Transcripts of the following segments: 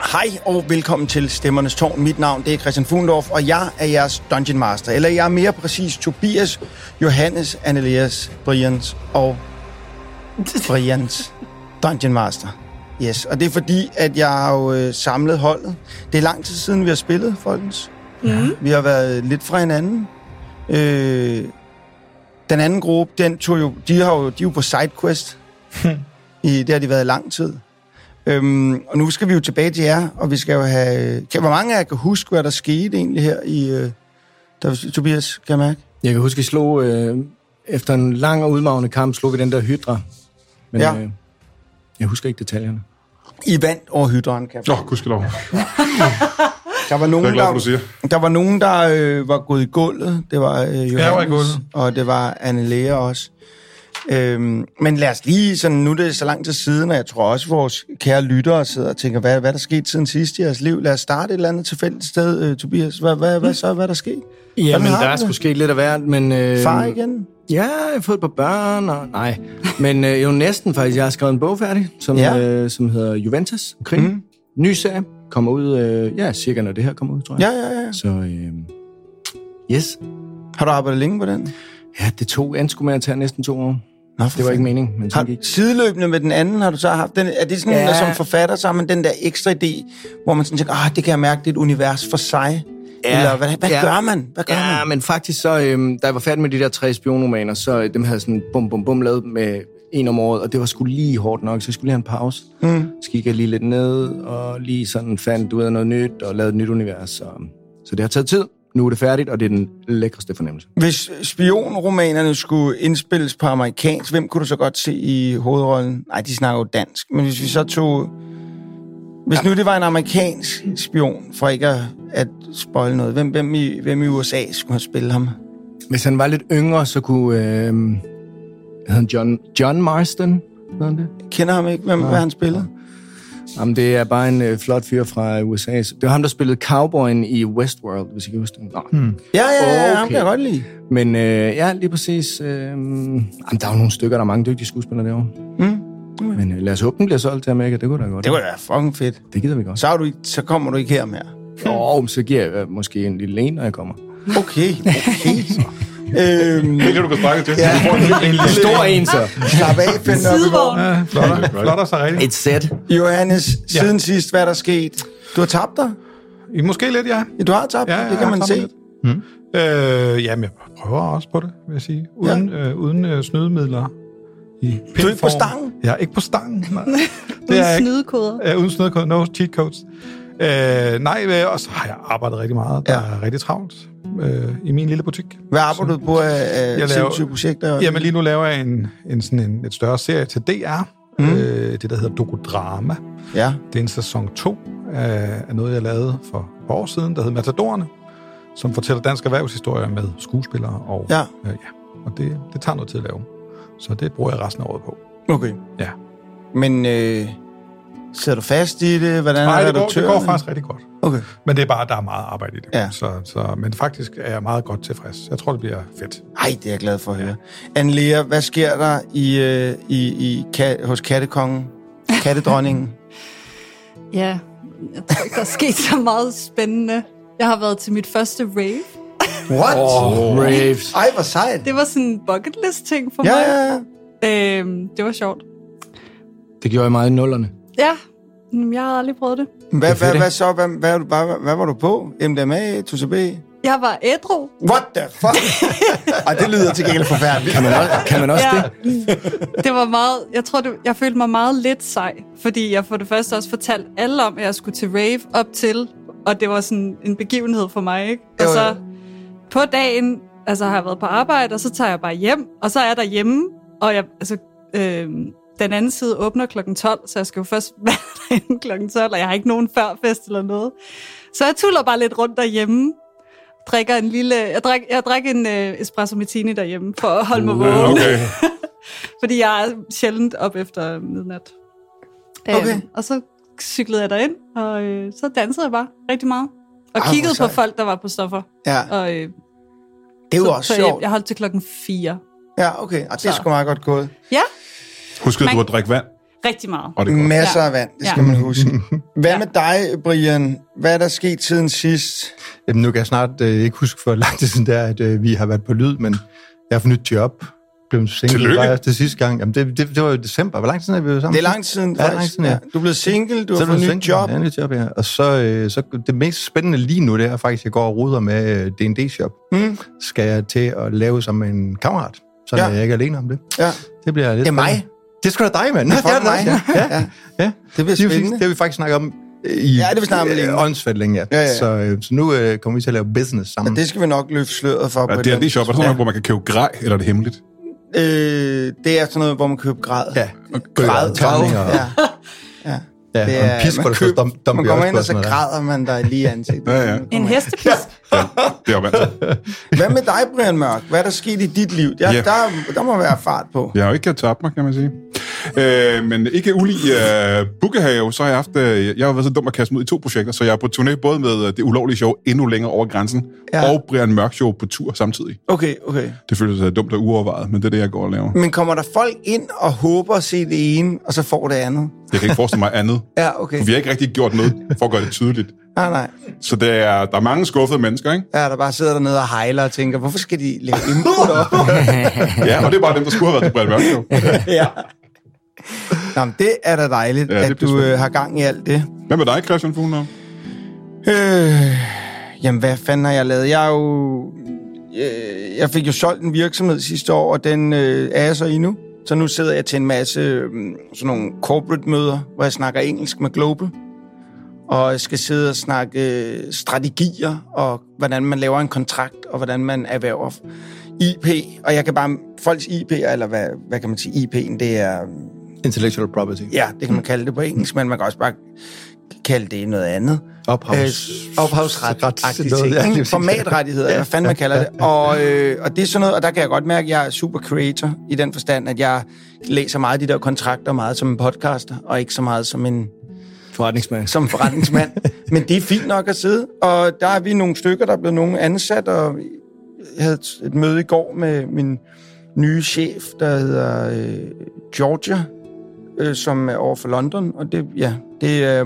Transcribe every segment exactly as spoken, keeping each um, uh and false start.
Hej og velkommen til Stemmernes Tårn. Mit navn det er Christian Fuglendorf, og jeg er jeres Dungeon Master. Eller jeg er mere præcis Tobias, Johannes, Annelias, Brians og Brians Dungeon Master. Yes, og det er fordi, at jeg har jo øh, samlet holdet. Det er lang tid siden, vi har spillet, folkens. Ja. Vi har været lidt fra hinanden. Øh, den anden gruppe, den tog jo, de har jo, de er jo på sidequest. I, det har de været i lang tid. Øhm, og nu skal vi jo tilbage til jer, og vi skal jo have... Kan, hvor mange af jer kan huske, hvad der skete egentlig her i... Øh, der, Tobias, kan jeg mærke? Jeg kan huske, vi slog... Øh, efter en lang og udmagende kamp, slog vi den der hydra. Men ja. øh, jeg husker ikke detaljerne. I vandt over hydraen, kan jeg Åh, oh, gudskelov. Der var nogen, jeg er glad, der, du siger. der var nogen, der øh, var gået i gulvet. Det var øh, Johannes, jeg var i gulvet. Og det var Anne-Lea også. Øhm, men lad os lige, sådan, nu er det så lang tid siden, og jeg tror også, vores kære lyttere sidder og tænker, hvad, hvad der skete siden sidst i jeres liv? Lad os starte et eller andet tilfældigt sted, øh, Tobias. Hvad, hvad, hvad så? Hvad er der sket? Jamen, der er sgu sket lidt af hvert, men... Øh, Far igen? Ja, jeg har fået et par børn, og... Nej, men øh, jo næsten faktisk. Jeg har skrevet en bog færdig, som, ja. øh, som hedder Juventus, krig. Mm. Ny serie. Kommer ud, øh, ja, cirka når det her kommer ud, tror jeg. Ja, ja, ja. Så, øh, yes. Har du arbejdet længe på den? Ja, det tog, endte sgu med at tage næsten to år. Nå, det var ikke meningen, men har, gik. Sideløbende med den anden har du så haft den, er det sådan, ja. Som forfatter, så har man den der ekstra idé, hvor man sådan tænker, ah, det kan jeg mærke, det er et univers for sig. Ja. Eller hvad, hvad ja. gør man? Hvad gør ja, man? men faktisk så, øhm, da jeg var færdig med de der tre spionromaner, så øh, dem havde sådan bum, bum, bum lavet med en om året, og det var sgu lige hårdt nok, så jeg skulle lige have en pause. Mm. Så gik jeg lige lidt ned, og lige sådan fandt ud af noget nyt, og lavede et nyt univers. Så, så det har taget tid. Nu er det færdigt, og det er den lækreste fornemmelse. Hvis spionromanerne skulle indspilles på amerikansk, hvem kunne du så godt se i hovedrollen? Nej, de snakker jo dansk. Men hvis vi så tog... Hvis nu det var en amerikansk spion, for ikke at, at spoile noget, hvem, hvem, i, hvem i U S A skulle have spillet ham? Hvis han var lidt yngre, så kunne... Øh, han John, John Marston? Hvad det? Kender ham ikke? Hvem, ja. Hvad han spillede? Jamen, det er bare en øh, flot fyr fra U S A. Det var ham, der spillede Cowboyen i Westworld, hvis I kan huske det. Hmm. Ja, ja, ja, okay. Ham kan jeg godt lide. Men øh, ja, lige præcis. Øh, jamen, der er jo nogle stykker, der er mange dygtige skuespillere derovre. Hmm. Okay. Men øh, lad os håbe, den bliver solgt til Amerika. Det kunne da godt. Det kunne da være fucking fedt. Det gider vi godt. Så, er du, så kommer du ikke her mere. Jo, så giver jeg øh, måske en lille en, når jeg kommer. Okay, okay. Øhm, det kan du kan strække til. Ja. En lille stor en, så. Slap af, find op i vogn. Ja, flotter, flotter sig rigtigt. Et sæt. Johannes, siden ja. sidst, hvad er der sket? Du har tabt dig? Måske lidt, ja. ja du har tabt dig, ja, det kan man se. Hmm. Øh, jamen, jeg prøver også på det, vil jeg sige. Uden, ja. øh, uden øh, snydemidler. I du er ikke på stangen? Ja, ikke på stangen. Nej. uden snydekoder? Ja, uden snydekoder. No cheat codes. Øh, nej, og så har jeg arbejdet rigtig meget. Der ja. er rigtig travlt øh, i min lille butik. Hvad arbejder du på af sindssyge projekter? Jamen lige nu laver jeg en, en, sådan en et større serie til D R. Mm. Øh, det, der hedder Dokudrama. Ja. Det er en sæson to af, af noget, jeg lavede for et par år siden, der hedder Matadorerne, som fortæller dansk erhvervshistorie med skuespillere. Og, ja. Øh, ja. og det, det tager noget tid at lave. Så det bruger jeg resten af året på. Okay. Ja. Men... Øh sidder du fast i det? Hvordan Nej, er det, går, det går faktisk rigtig godt. Okay. Men det er bare, der er meget arbejde i det. Ja. Så, så, men faktisk er jeg meget godt tilfreds. Jeg tror, det bliver fedt. Ej, det er jeg glad for at høre. Anne-Lea, hvad sker der i, øh, i, i, ka- hos kattekongen? Kattedronningen? Ja, jeg tror ikke, der er sket så meget spændende. Jeg har været til mit første rave. What? Oh, raves. Ej, hvor sejt. Det var sådan en bucket list ting for ja, mig. Ja, ja. Øhm, det var sjovt. Det gjorde jeg meget i nullerne. Ja, jeg har aldrig prøvet det. Hvad, hvad, hvad så? Hvad, hvad, hvad, hvad var du på? M D M A, T C B? Jeg var ædru. What the fuck? Ej, det lyder til gengæld forfærdeligt. Kan man også, kan man også ja, det? Det var meget... Jeg tror, det, jeg følte mig meget lidt sej, fordi jeg for det første også fortalte alle om, at jeg skulle til rave op til, og det var sådan en begivenhed for mig, ikke? Og så på dagen, altså har jeg været på arbejde, og så tager jeg bare hjem, og så er jeg derhjemme, og jeg... Altså, øh, den anden side åbner klokken tolv, så jeg skal jo først være derinde klokken tolv, og jeg har ikke nogen førfest eller noget. Så jeg tuller bare lidt rundt derhjemme, drikker en lille... Jeg drik, jeg drik en uh, espresso martini derhjemme, for at holde mig vågen. Okay. Fordi jeg er sjældent op efter midnat. Okay. Um, og så cyklede jeg derind, og uh, så dansede jeg bare rigtig meget. Og ah, kiggede på folk, der var på stoffer. Ja. Og, uh, det er jo så, også så sjovt. Jeg, jeg holdt til klokken fire. Ja, okay. Og det er sgu meget godt gået. Ja. Husk, at du at drikke vand. Rigtig meget. Og det er godt. Masser af vand, det skal Ja. man huske. Hvad Ja. med dig, Brian? Hvad er der sket siden sidst? Jamen, nu kan jeg snart øh, ikke huske for lang tid siden der, at øh, vi har været på lyd, men jeg har fået nyt job. Blev single Tillykke. var jeg til sidste gang. Jamen, det, det, det var jo i december. Hvor lang tid siden er vi jo sammen? Det er lang tid siden, Ja, lang faktisk. tid siden, ja. Du er blevet single, du Så har er det fået nyt single. job. Ja, nyt job, ja. Og så, øh, så det mest spændende lige nu, det er faktisk, at jeg går og ruder med øh, D and D-shop. Mm. Skal jeg til at lave som en kammerat, så Ja. ja. jeg ikke er alene om det. Ja. Det bliver lidt Det er mig. spændende. Det er sgu da dig, mand. Det er fucking dig. mig. Ja, Ja. ja. Det bliver Det, er, spændende. det har vi faktisk snakket om i Ja, det har vi snakket om længe. øh, åndsfældt længe, ja. Ja, ja, ja. Så, øh, så nu øh, kommer vi til at lave business sammen. Ja, det skal vi nok løfte sløret for. Ja, på et det er eller det shop. Er der sådan noget, hvor man kan købe grej, eller er det hemmeligt? Øh, det er sådan noget, hvor man køber grad. Ja. Grad. Terninger. Ja. Ja. Ja, Det og en er, pisk, hvor man, der står køber, dom, dom man kommer ind, og så græder man der lige i ansigtet. Ja, ja. En hestepisk. Ja, det er jo vant til. Hvad med dig, Brian Mørk? Hvad er der sket i dit liv? Ja, Ja. der, der må være fart på. Jeg har jo ikke tabt mig, kan man sige. Øh, men ikke ulig uh, Bukkehave, så har jeg haft... Uh, jeg har været så dum at kaste mig ud i to projekter, så jeg er på turné både med uh, det ulovlige show Endnu Længere Over Grænsen, Ja. og Brian Mørk Show på tur samtidig. Okay, okay. Det føles uh, dumt og uovervejet, men det er det, jeg går og laver. Men kommer der folk ind og håber at se det ene, og så får det andet? Jeg kan ikke forestille mig andet, Ja, okay. for vi har ikke rigtig gjort noget for at gøre det tydeligt. Nej, nej. Så der er, der er mange skuffede mennesker, ikke? Ja, der bare sidder dernede og hejler og tænker, hvorfor skal de lægge input op? Ja, og det er bare dem, der skulle have været til Brian Mørk Show. Ja. Nå, men det er da dejligt, Ja, ja, det at bliver du øh, spændende. har gang i alt det. Hvad med dig, Christian Fuglendorf? Øh, jamen, hvad fanden har jeg lavet? Jeg er jo... Øh, jeg fik jo solgt en virksomhed sidste år, og den øh, er jeg så i nu. Så nu sidder jeg til en masse øh, sådan nogle corporate møder, hvor jeg snakker engelsk med Global. Og jeg skal sidde og snakke øh, strategier, og hvordan man laver en kontrakt, og hvordan man erhverver I P. Og jeg kan bare... Folks I P, eller hvad, hvad kan man sige? I P'en, det er... Intellectual property. Ja, det kan man kalde det på engelsk, men man kan også bare kalde det noget andet. Ophavs... Øh, ophavsret. Ret- noget, ja, lige præcis. Formatrettigheder, hvad fanden man kalder det. Og, øh, og det er sådan noget, og der kan jeg godt mærke, at jeg er super creator i den forstand, at jeg læser meget af de der kontrakter meget som en podcaster, og ikke så meget som en Forretningsmand. som forretningsmand. Men det er fint nok at sidde, og der er vi nogle stykker, der er blevet nogen ansat, og jeg havde et- et møde i går med min nye chef, der hedder øh, Georgia, øh, som er over for London, og det, ja, det, øh,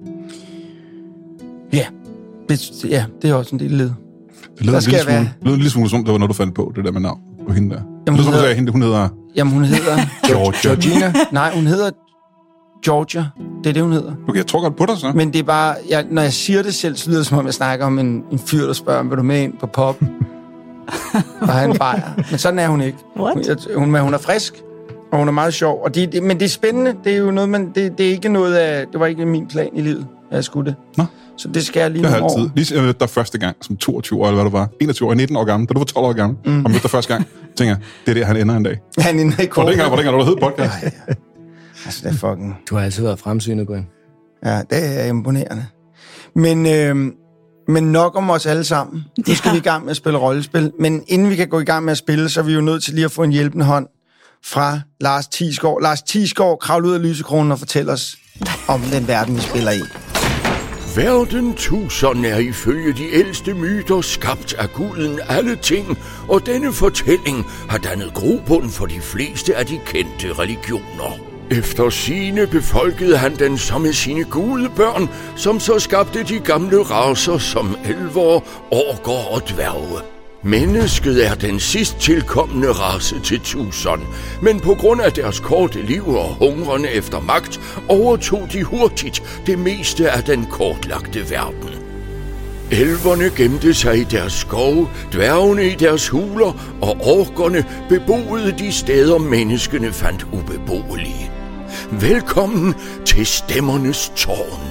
ja, det, ja, det er også en del led. Det lyder Der en skal lille jeg smule, være. det lyder en lille smule som, det var noget, du fandt på, det der med navn på hende der. Jamen, Jamen, det hun er som du hedder- sagde, hende, hun hedder Jamen, hun hedder Georgia. Georgina. Nej, hun hedder Georgia. Det er det, hun hedder. Okay, jeg tror godt på dig så. Men det er bare, jeg, når jeg siger det selv, så lyder det som om, jeg snakker om en, en fyr, der spørger, vil du med ind på pop? Og have en bajer. Men sådan er hun ikke. What? Hun, jeg, hun, hun er frisk, og hun er meget sjov. Og det, det, men det er spændende. Det er jo noget, man, det, det er ikke noget af, det var ikke min plan i livet, at jeg skulle det. Nå. Så det skal jeg lige Jeg har nogle altid, år. lige siden jeg mødte dig første gang, som toogtyve år, eller hvad du var, enogtyve år, nitten år gammel, da du var tolv år gammel, mm. og mødte dig første gang, tænker jeg, det er der, han ender en dag. Han er inde i Og dengang, kortet. hvor dengang, du hed podcast. Ja, ja. Altså, det er fucking... Du har altid været fremsynet, Brian. Ja, det er imponerende. Men, øh, men nok om os alle sammen. Nu skal Ja. vi i gang med at spille rollespil. Men inden vi kan gå i gang med at spille, så er vi jo nødt til lige at få en hjælpende hånd fra Lars Thiesgaard. Lars Thiesgaard, kravl ud af lysekronen og fortæl os om den verden, vi spiller i. Verden tusind er ifølge de ældste myter skabt af guden alle ting, og denne fortælling har dannet grobund for de fleste af de kendte religioner. Efter sigende befolkede han den så med sine gudebørn, som så skabte de gamle racer som elver, orker og dværge. Mennesket er den sidst tilkommende race til tusind, men på grund af deres korte liv og hungrende efter magt, overtog de hurtigt det meste af den kortlagte verden. Elverne gemte sig i deres skove, dværgene i deres huler, og orkerne beboede de steder, menneskene fandt ubeboelige. Velkommen til Stemmernes Tårn.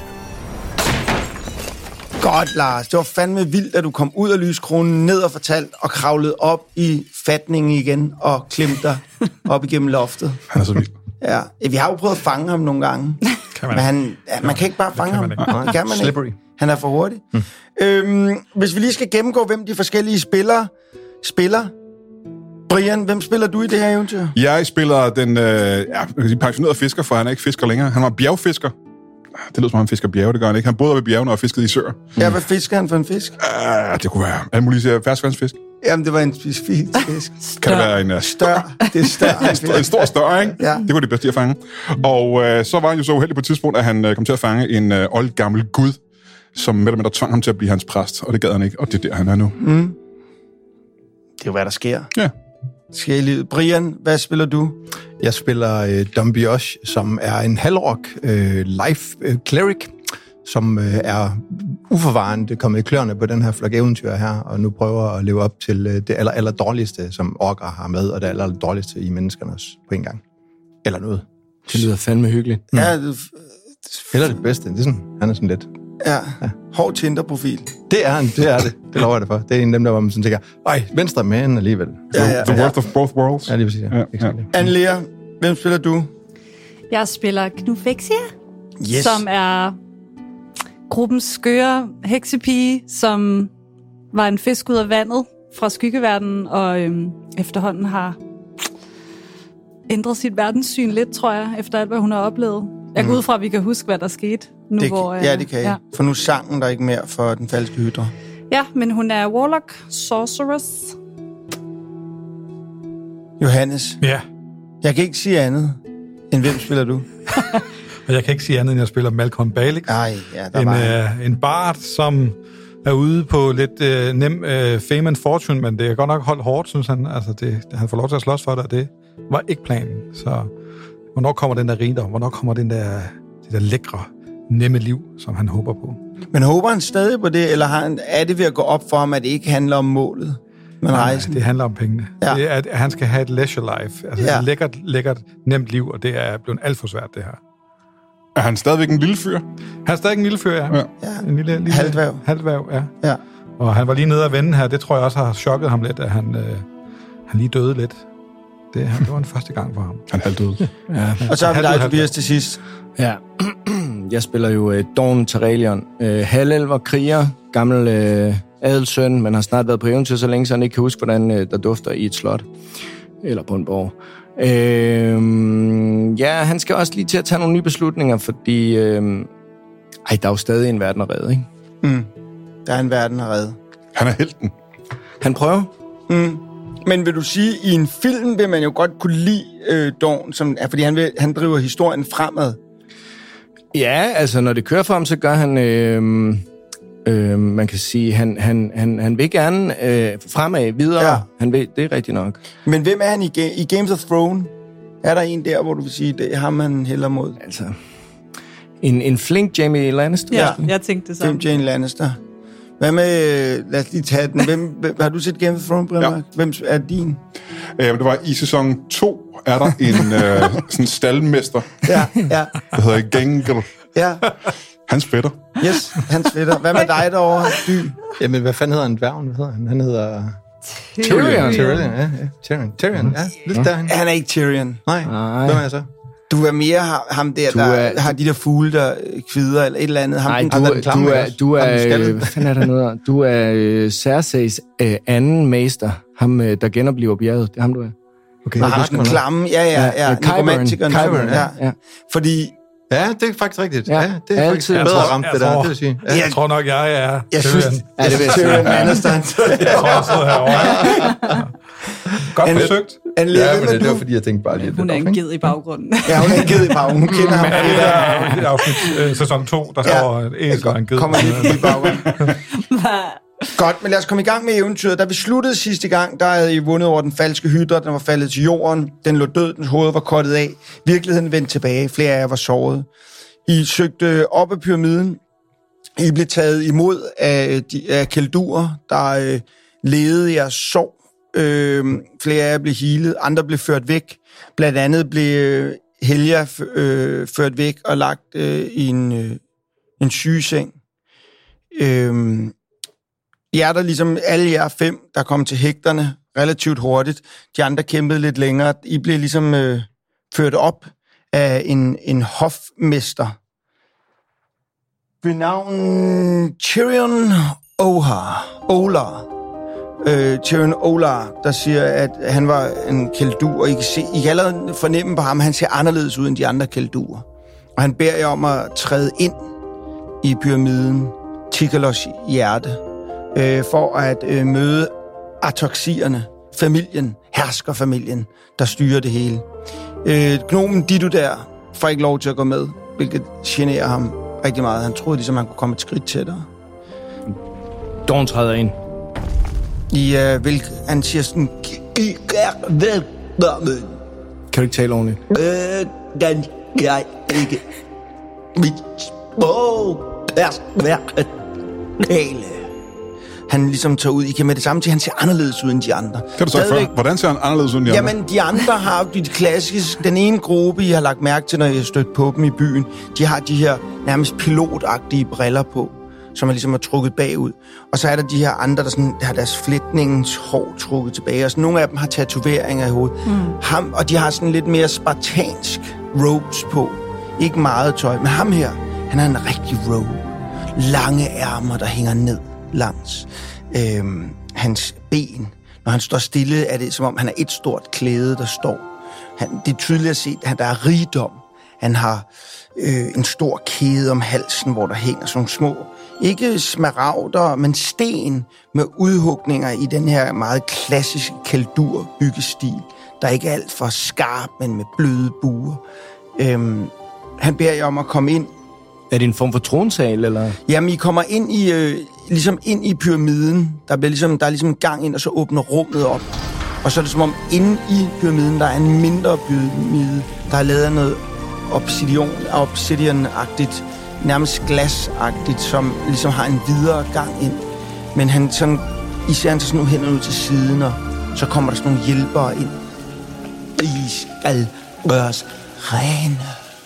Godt, Lars. Det var fandme vildt, at du kom ud af lyskronen, ned og fortalt, og kravlede op i fatningen igen, og klemte dig op igennem loftet. Han er så vild. Ja, vi har jo prøvet at fange ham nogle gange. Kan man Men han, ja, man kan ikke bare fange kan ham. man ikke. Det kan man Slippery. ikke. Han er for hurtig. Mm. Øhm, hvis vi lige skal gennemgå, hvem de forskellige spillere spiller. Brian, hvem spiller du i det her eventyr? Jeg spiller den øh, ja, jeg kan sige, pensionerede fisker, for han er ikke fisker længere. Han var bjergfisker. Det lyder som, han fisker bjerge, det gør han ikke. Han boede ved bjergene og fiskede i søer. Ja, hvad fisker han for en fisk? Uh, det kunne være alle mulige ferskvandsfisk. Jamen, det var en specifik fisk. Kan det være en uh, Stør. Det er stør. en, stor, en stor stør, ikke? Ja. Det var det bedste at fange. Og uh, så var han jo så uheldig på et tidspunkt, at han uh, kom til at fange en uh, oldgammel gud, som med og tvang ham til at blive hans præst, og det gad han ikke, og det er der, han er nu. Mm. Det er jo, hvad der sker. Ja. Sker i livet. Brian, hvad spiller du? Jeg spiller øh, Dumbiosh, som er en halvrock øh, life øh, cleric, som øh, er uforvarende kommet i kløerne på den her flok eventyr her, og nu prøver at leve op til øh, det aller, aller dårligste, som orker har med, og det aller, aller dårligste i menneskerne også på en gang. Eller noget. Det lyder fandme hyggeligt. Mm. Ja, det, Eller det bedste. Det er sådan, han er sådan lidt... Ja, ja. Hård Tinder-profil. Det er han, det er det. Det lover jeg dig for. Det er en af dem, der var man sådan tænker, ej, venstre men alligevel. Ja, ja, The ja. worth of both worlds. Ja, lige præcis. Ja. Ja, ja. Anne-Lea, hvem spiller du? Jeg spiller Knufexia, Yes. som er gruppens skøre heksepige, som var en fisk ud af vandet fra skyggeverdenen, og øhm, efterhånden har ændret sit verdenssyn lidt, tror jeg, efter alt, hvad hun har oplevet. Jeg går ud fra, at vi kan huske, hvad der skete nu, Det, hvor... ja, det kan jeg. Ja. For nu sangen der ikke mere for den falske hydra. ja, men hun er warlock, sorceress. Johannes, Ja, jeg kan ikke sige andet, end hvem spiller du? og jeg kan ikke sige andet, end jeg spiller Malcolm Balix. Ej, ja, der En, var øh, en bard, som er ude på lidt øh, nem øh, fame and fortune, men det er godt nok holdt hårdt, synes han. Altså, det, han får lov til at slås for det, og det var ikke planen. Så hvornår kommer den der rigdom? Hvornår kommer den der, det der lækre, nemme liv, som han håber på? Men håber han stadig på det, eller har han, er det ved at gå op for ham, at det ikke handler om målet, men rejsen? Det handler om pengene. Ja. Det er, at han skal have et leisure life. Altså Ja. et lækkert, lækkert, nemt liv, og det er blevet alt for svært, det her. Er han stadigvæk en lille fyr? Han er stadig en lille fyr, ja. Ja. Ja. En lille, lille Halvdværg. Halvdværg, ja. Ja. Og han var lige nede at vende her. Det tror jeg også har chokket ham lidt, at han, øh, han lige døde lidt. Det, det var en første gang for ham. Han er halvdød. Ja. Og så har vi Halvdød, dig, halvdød. Tobias, til sidst. Ja. Jeg spiller jo uh, Dawn Tarelion. Uh, halvelver, kriger, gammel uh, adelssøn, men har snart været på eventyr så længe, så han ikke kan huske, hvordan uh, der dufter i et slot. Eller på en borg. Uh, ja, han skal også lige til at tage nogle nye beslutninger, fordi... Uh, ej, der er jo stadig en verden at redde, ikke? Mm. Der er en verden at redde. Han er helten. Han prøver. Mm. Men vil du sige, i en film vil man jo godt kunne lide øh, Dawn, som, fordi han, vil, han driver historien fremad. Ja, altså når det kører for ham, så gør han... Øh, øh, man kan sige, han, han, han, han vil gerne øh, fremad, videre. Ja. Han vil, det er rigtigt nok. Men hvem er han i, Ga- i Games of Thrones? Er der en der, hvor du vil sige, det har man hellere mod? Altså, en, en flink Jamie Lannister. Ja, Ja. jeg tænkte det Hvem samme. Jane Lannister? Hvad med, lad os lige tage den. Hvem, hvem, har du set Game of Thrones, Brian? Ja. Hvem er din? Øh, det var i sæson to, er der en øh, sådan staldmester, Ja, ja, der hedder Gengar. ja. Hans fætter. Yes, Hans Fætter. Hvad med dig derovre, Dy? Jamen, hvad fanden hedder han? Dværgen? Hvad hedder han? Han hedder... Tyrion. Tyrion, ja. ja. Tyrion, Tyrion, ja. Lidt derhen. Han er ikke Tyrion. Nej, Nej. hvem er jeg så? Du er mere ham- ham der, Du der er- har de der fugle, der øh, kvider, eller et eller andet. Ham, Nej, den- du, ham, der er den klamme, du er, også. du Ham, den er, skaldede. øh, hvad fanden er der noget? Du er øh, Cerseis øh, anden mester. Ham, øh, der genoplever bjerget. Det er ham, du er. Okay, Nå, jeg ham husker den noget. klamme, ja, ja, ja. Ja, Qyburn. Nekromantikeren. Qyburn, ja. ja. Ja. Fordi, Ja, det er faktisk rigtigt. Ja, Ja, det er altid. faktisk Jeg bedre tror- ramt, jeg det der, tror- det vil sige. Ja. Jeg tror nok, jeg er jeg synes, Tyrion. Ja, det vil jeg sige. Tyrion Lannister. Jeg tror, jeg sidder herovre. Godt En- forsøgt. Anne-Lea, Ja, hvem men er det, det var du? fordi, jeg tænkte bare lige... Hun er en ged i baggrunden. Ja, hun er en ged i bagen. Hun kender ham. Men det der det er afsnit øh, sæson to, der Ja. står et æsel og en ged. Kommer lige forbi baggrunden. Godt, men lad os komme i gang med eventyret. Da vi sluttede sidste gang, der havde I vundet over den falske hydra. Den var faldet til jorden. Den lå død, dens hoved var kottet af. Virkeligheden vendte tilbage. Flere af jer var såret. I søgte op ad pyramiden. I blev taget imod af, de, af keldurer, der øh, ledede jeres sorg. Øh, flere af jer blev healet. Andre blev ført væk. Blandt andet blev øh, Helja øh, ført væk og lagt øh, i en, øh, en sygeseng. Øh, jer, der ligesom alle jer fem, der kom til hægterne relativt hurtigt. De andre kæmpede lidt længere. I blev ligesom øh, ført op af en, en hofmester ved navn Tyrion Ohar. Olar. Øh, Tyrion Olar, der siger, at han var en keldur, og I kan, se, I kan allerede fornemme på ham, at han ser anderledes ud end de andre keldurer. Og han beder jer om at træde ind i pyramiden, Tikalos hjerte, øh, for at øh, møde atoxierne, familien, herskerfamilien, der styrer det hele. Øh, gnomen Dido der får ikke lov til at gå med, hvilket generer ham rigtig meget. Han troede ligesom, han kunne komme et skridt tættere. Dawn træder ind. I, øh, hvilket, han siger sådan, I er velkommen. Kan du ikke tale ordentligt? Øh, den jeg ikke. Mit små persværket tale. Han ligesom tager ud, I kan med det samme til, han ser anderledes ud end de andre. Kan du så før? Hvordan ser han anderledes ud end de andre? Jamen, de andre har de klassiske, den ene gruppe, I har lagt mærke til, når I har stødt på dem i byen, de har de her nærmest pilotagtige briller på, som er ligesom er trukket bagud. Og så er der de her andre, der, sådan, der har deres flætningens hår trukket tilbage, og så nogle af dem har tatoveringer i hovedet. Mm. Ham, og de har sådan lidt mere spartansk robes på. Ikke meget tøj, men ham her, han har en rigtig robe. Lange ærmer, der hænger ned langs øhm, hans ben. Når han står stille, er det som om, han er et stort klæde, der står. Han, det er tydeligt at se, at der er rigdom. Han har øh, en stor kæde om halsen, hvor der hænger sådan små, ikke smaragder, men sten med udhugninger i den her meget klassiske kaldur-byggestil, der ikke er alt for skarp, men med bløde buer. Øhm, han beder jer om at komme ind. Er det en form for tronsal, eller? Jamen, I kommer ind i, øh, ligesom ind i pyramiden. Der, bliver ligesom, der er ligesom en gang ind, og så åbner rummet op. Og så er det som om, inde i pyramiden, der er en mindre pyramide, der er lavet af noget obsidian, obsidian-agtigt, nærmest glasagtigt, som ligesom har en videre gang ind. Men han sådan, I ser han så sådan nogle hænder ud til siden, og så kommer der sådan nogle hjælpere ind. I skal gøres rene.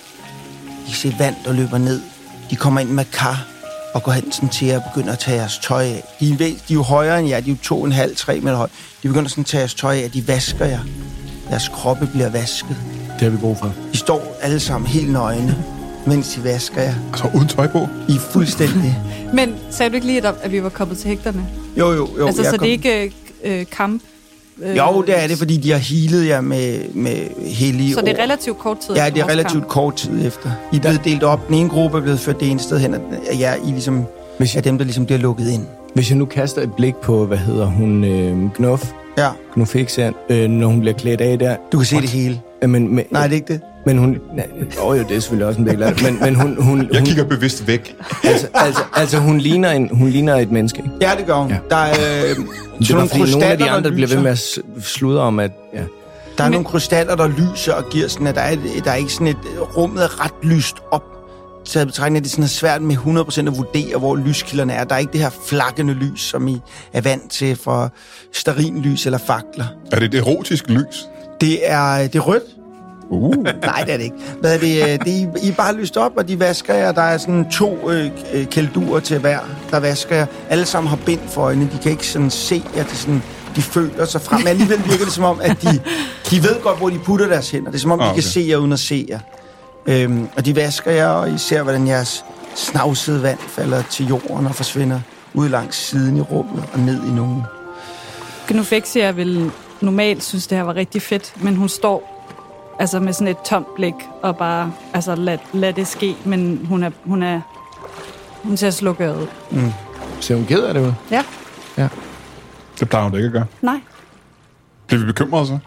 I ser vand, der løber ned. De kommer ind med kar og går hen sådan til at begynde at tage jeres tøj af. De er, de er jo højere end jer, de er jo to og en halv, tre meter høje. De begynder sådan at tage jeres tøj af, de vasker jer. Jeres kroppe bliver vasket. Det har vi brug for. I står alle sammen helt nøgne, mens de vasker jer. Altså uden tøj på? I er fuldstændig. Men sagde du ikke lige, at vi var kommet til hægterne? Jo, jo, jo. Altså, så kom... det er ikke øh, kamp? Øh, jo, det er det, fordi de har healet jer med, med hellige Så det er ord. relativt kort tid? Ja, det er relativt kamp. kort tid efter. I er blevet delt op. Den ene gruppe er blevet ført det ene sted hen, og jer I ligesom, Hvis jeg... er dem, der ligesom bliver lukket ind. Hvis jeg nu kaster et blik på, hvad hedder hun, øh, Gnuff, ja. Gnuffixer, øh, når hun bliver klædt af der. Du kan se What? det hele. Øh, men, men, Nej, det er ikke det. Men hun... Nej, oh, jo, det er selvfølgelig også en del af det. Men, men hun, hun, jeg hun, kigger bevidst væk. Altså, altså, altså hun, ligner en, hun ligner et menneske, ikke? Ja, det gør hun. Ja. Der er... Øh, det var fordi nogle af de andre bliver ved med at sludre om, at... Ja. Der er men... nogle krystaller, der lyser og giver sådan, at der er, der er ikke sådan et... Rummet er ret lyst op. Så jeg betragter, at det er sådan svært med hundrede procent at vurdere, hvor lyskilderne er. Der er ikke det her flakkende lys, som I er vant til fra stearinlys eller fakler. Er det et erotisk lys? Det er, det er rødt. Uh. Nej, det er det ikke. Hvad er det? det er, I er bare lyst op, og de vasker jer. Der er sådan to øh, kældurer til hver, der vasker jer. Alle sammen har bind for øjnene. De kan ikke sådan se jer. De, sådan, de føler sig frem. Men alligevel virker det som om, at de, de ved godt, hvor de putter deres hænder. Det er som om, okay. de kan se jer uden at se jer. Øhm, og de vasker jer, og I ser, hvordan jeres snavsede vand falder til jorden og forsvinder ud langs siden i rummet og ned i nogen. Gnuffixia vil normalt synes, det her var rigtig fedt, men hun står altså med sådan et tomt blik og bare altså lad, lad det ske, men hun er hun er hun ser slukket ud. Mm. Ser hun ked af det ud? Ja. Ja. Det plejer hun da ikke at gøre. Nej. Bliver vi bekymrede så?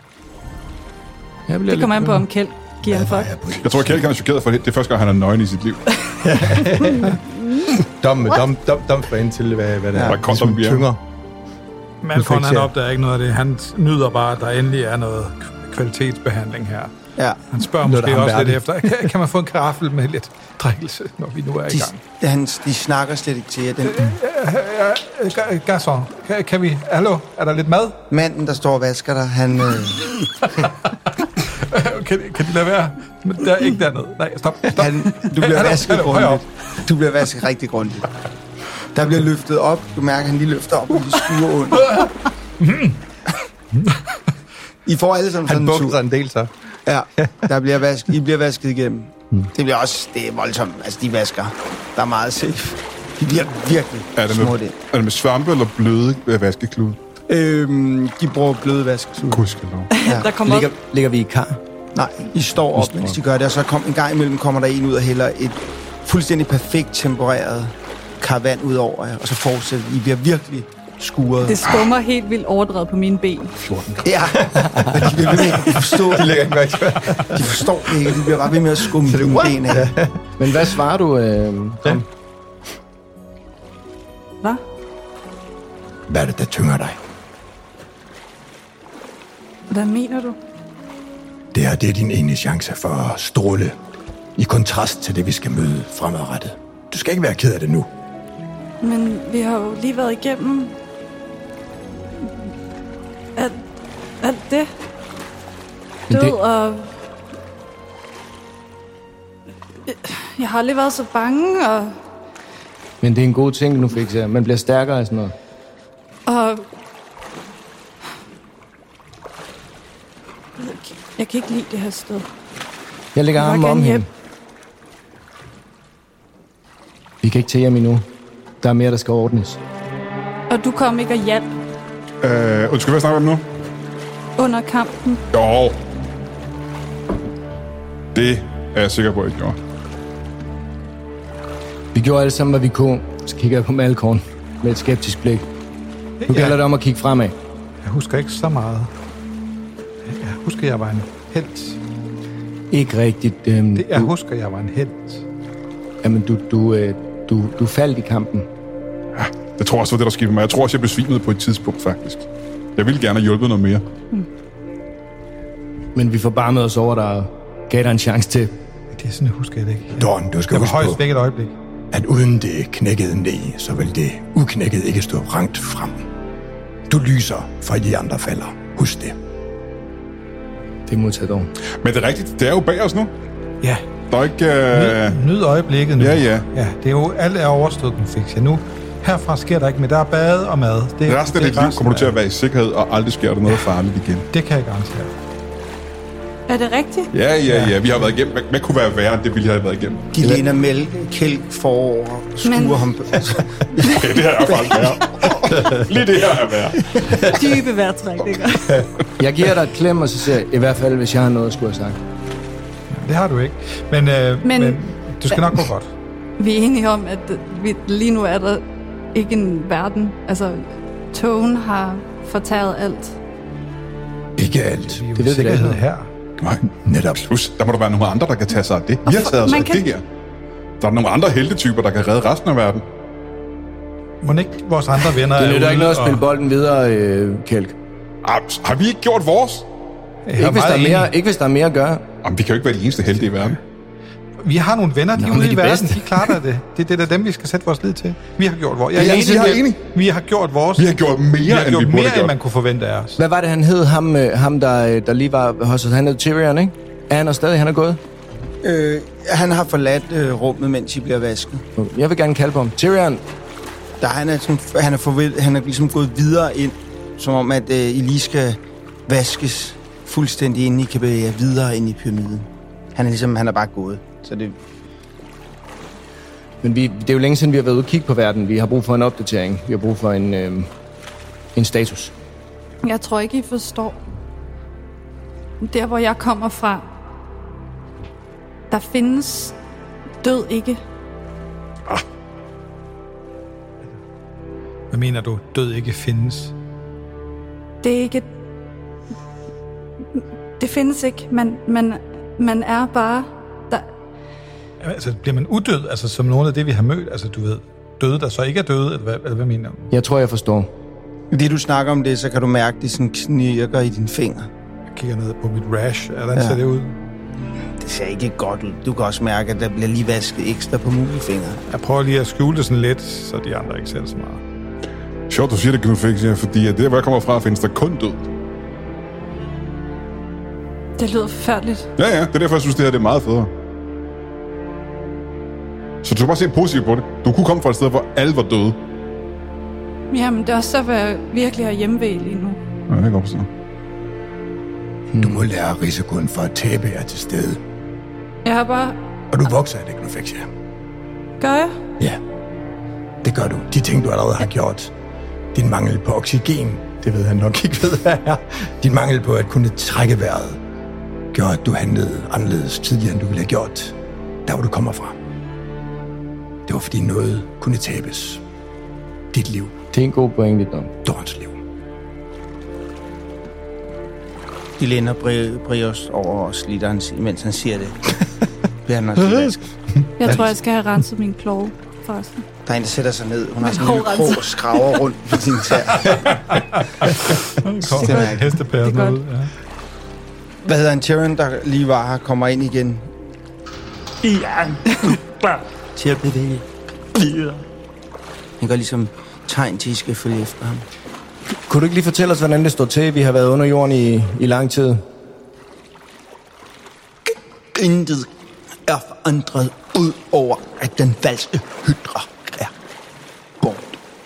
Jeg bliver det kommer an på, om Kjeld giver en fuck. Jeg tror, at Kjeld kan være chokeret for det. Det er første gang, han er nøgen i sit liv. dom, dom, dom, dom for ind til, hvad, hvad det ja. er. Hvad ligesom tynger. Malcolm, han opdager ikke noget af det. Han nyder bare, at der endelig er noget kvalitetsbehandling her. Ja. Han spørger måske også værdigt. lidt efter, kan, kan man få en karaffel med lidt drikkelse, når vi nu er de, i gang? De, han, de snakker slet ikke til jer. Den... Gasson, kan, kan vi... Hallo, er der lidt mad? Manden, der står og vasker dig, han... Øh... kan, kan de lade være? Der er ikke dernede. Nej, stop. stop. Han, du bliver vasket grundigt. Du bliver vasket rigtig grundigt. Der bliver løftet op. Du mærker, han lige løfter op, og de skuer under. I får alle sammen sådan en tur. Han bugter en del, så. Ja, der bliver vasket, I bliver vasket igennem. Mm. Det bliver også, det er voldsomt. Altså, de vasker. Der er meget safe. De bliver virkelig er det små med, det. Er det med svampe eller bløde vaskeklude? Øhm, de bruger bløde vaskeklude. Gudskelov. Ja. Der kommer ligger, ligger vi i kar? Nej, I står op, mens de gør det, og så kom, en gang imellem kommer der en ud og hælder et fuldstændig perfekt tempereret kar vand ud over jer, og så fortsætter I. bliver virkelig skuret. Det skummer helt vildt overdrevet på mine ben. fjorten. Ja, men de bliver ved med ikke at forstå. De lægger ikke mærke til. De forstår det ikke, de bliver bare ved med at skumme dine ben af. Men hvad svarer du, øh, Tom? Hvad? Hvad er det, der tynger dig? Hvad mener du? Det her, det er din ene chance for at stråle. I kontrast til det, vi skal møde fremadrettet. Du skal ikke være ked af det nu. Men vi har jo lige været igennem alt, alt det. Død det... og... Jeg har aldrig været så bange, og... Men det er en god ting, nu fik jeg. Man bliver stærkere af sådan noget. Og... Jeg kan ikke lide det her sted. Jeg lægger armen om hende. Vi kan ikke tage hjem endnu. Der er mere, der skal ordnes. Og du kom ikke og hjalp Øh, undskyld, hvad snakker vi om nu? under kampen. Jo. Det er jeg sikker på, at jeg gjorde. Vi gjorde alle sammen, hvad vi kunne. Så kigger jeg på Malkorn med et skeptisk blik. Nu gælder det om at kigge fremad. Jeg husker ikke så meget. Jeg husker, jeg var en helt. Ikke rigtigt. Øhm, Det, jeg du, husker, jeg var en helt. jamen, du, du, øh, du, du faldt i kampen. Ja, det tror jeg også var det, der skete med mig. Jeg tror også, jeg besvimede på et tidspunkt, faktisk. Jeg ville gerne have hjulpet noget mere. Men vi forbarmede os over dig og gav dig en chance til. Det er sådan, jeg husker det ikke. Dorn, du skal Jeg var huske højst på, væk et øjeblik. at uden det knækkede næ, så vil det uknækkede ikke stå rangt frem. Du lyser, for de andre falder. Husk det. Det er modtaget dog. Men det er rigtigt, det er jo bag os nu. Ja. Der er ikke... Øh... Nyd, nyd øjeblikket nu. Ja, ja. Ja, det er jo alt er overstået, den fik jeg nu. Herfra sker der ikke mere. Der er bad og mad. Det, Resten af dit liv kommer du til at være i sikkerhed, og aldrig sker der noget farligt igen. Det kan jeg garantere. Er det rigtigt? Ja, ja, ja. Vi har været igennem. Hvad, hvad kunne være værre, end det vi har været igennem? De læner mælk, kælk forover og skuer Men- ham. Altså, Okay, det her er faktisk værre. Lige det her er værre. Dybe vejrtrækninger. Jeg giver dig et klem, og så siger jeg, i hvert fald, hvis jeg har noget at skulle have sagt. Det har du ikke. Men, øh, Men- men, men du skal nok gå godt. Vi er enige om, at vi, lige nu er der ikke en verden. Altså, togen har fortæret alt. Ikke alt. Vi er jo Det ved i vi da sikkerhed ikke. her. Nej, Netop. plus, der må der være nogle andre, der kan tage sig af det. Vi har taget os Man af kan- det her. Der er nogle andre heltetyper, der kan redde resten af verden. Må ikke vores andre venner Det er nytter ude ikke noget at og- spille bolden videre, øh, Kælk. Ah, har vi ikke gjort vores? Jeg er Ikke hvis, der meget er mere, enig. ikke hvis der er mere at gøre. Jamen, vi kan jo ikke være de eneste helte i verden. Vi har nogle venner, de er Nå, men ude i de verden. bedste. De klarer det. Det er det, der dem, vi skal sætte vores lid til. Vi har gjort vores. Ja, Jeg, vi har enig. Vi har gjort vores. Vi har gjort mere, vi har end gjort vi burde mere, have end gjort. man kunne forvente af os. Hvad var det, han hed? Ham, øh, ham der, der lige var hos os. Han hed Tyrion, ikke? Er han og stadig, han er gået? øh, han har forladt øh, rummet, mens I bliver vasket. Jeg vil gerne kalde på ham. Tyrion, Der, han, er sådan, han, er forved, han er ligesom gået videre ind, som om, at øh, I lige skal vaskes fuldstændig, inden I kan bevæge jer videre ind i pyramiden. Han er ligesom, han er bare gået. Så det, men vi, det er jo længe siden, vi har været ude og kigge på verden. Vi har brug for en opdatering. Vi har brug for en, øh, en status. Jeg tror ikke, I forstår. Der, hvor jeg kommer fra, der findes død ikke. Hvad mener du? Død ikke findes. Det er ikke... Det findes ikke. Man, man, man er bare... Der, Altså, bliver man udød, altså som nogle af det, vi har mødt? Altså, du ved, døde, der så ikke er døde, eller hvad, eller hvad mener du? Jeg tror, jeg forstår. det, du snakker om det, så kan du mærke, det sådan knirker i dine fingre. Jeg kigger ned på mit rash. Hvordan Ja. ser det ud? Det ser ikke godt ud. Du kan også mærke, at der bliver lige vasket ekstra på mulefingrene. Jeg prøver lige at skjule det sådan lidt, så de andre ikke ser det så meget. Sjovt, du siger det, Knudfix, ja, fordi at det, hvor jeg kommer fra, findes der kun død. det lyder forfærdeligt. Ja, ja, det er derfor, jeg synes, det her det er meget federe. Så du skal bare se positivt på det. Du kunne komme fra et sted, hvor alle var døde. Jamen, det er også derfor, jeg virkelig har hjemmevæg lige nu. Ja, det kan godt forstå. Du må lære risikoen for at tabe er til stede. Jeg har bare... Og du vokser af det, Knufexia. Gør jeg? Ja, det gør du. De ting, du allerede har gjort. Din mangel på oxygen, det ved han nok ikke ved, hvad er. Din mangel på at kunne trække vejret, gjorde, at du handlede anderledes tidligere, end du ville have gjort, der hvor du kommer fra. Det var fordi noget kunne tabes. Dit liv. Det er en god pointe, Dom. Dorens liv. De lænder bri- briost over os, lige der, mens han siger det. Bliver han også vask. Jeg tror, jeg skal have renset min kloge, forresten. Der er en, der sætter sig ned. Hun har sådan en lille krog og skraver rundt på sin tær. Det er hestepæren ud, ja. Hvad hedder en Tyrion, der lige var her, kommer ind igen? Ja, til at bevæge. Han gør ligesom tegn til, at I skal følge efter ham. Kunne du ikke lige fortælle os, hvordan det står til? Vi har været under jorden i, i lang tid. Intet er forandret ud over, at den falske hydra er bort.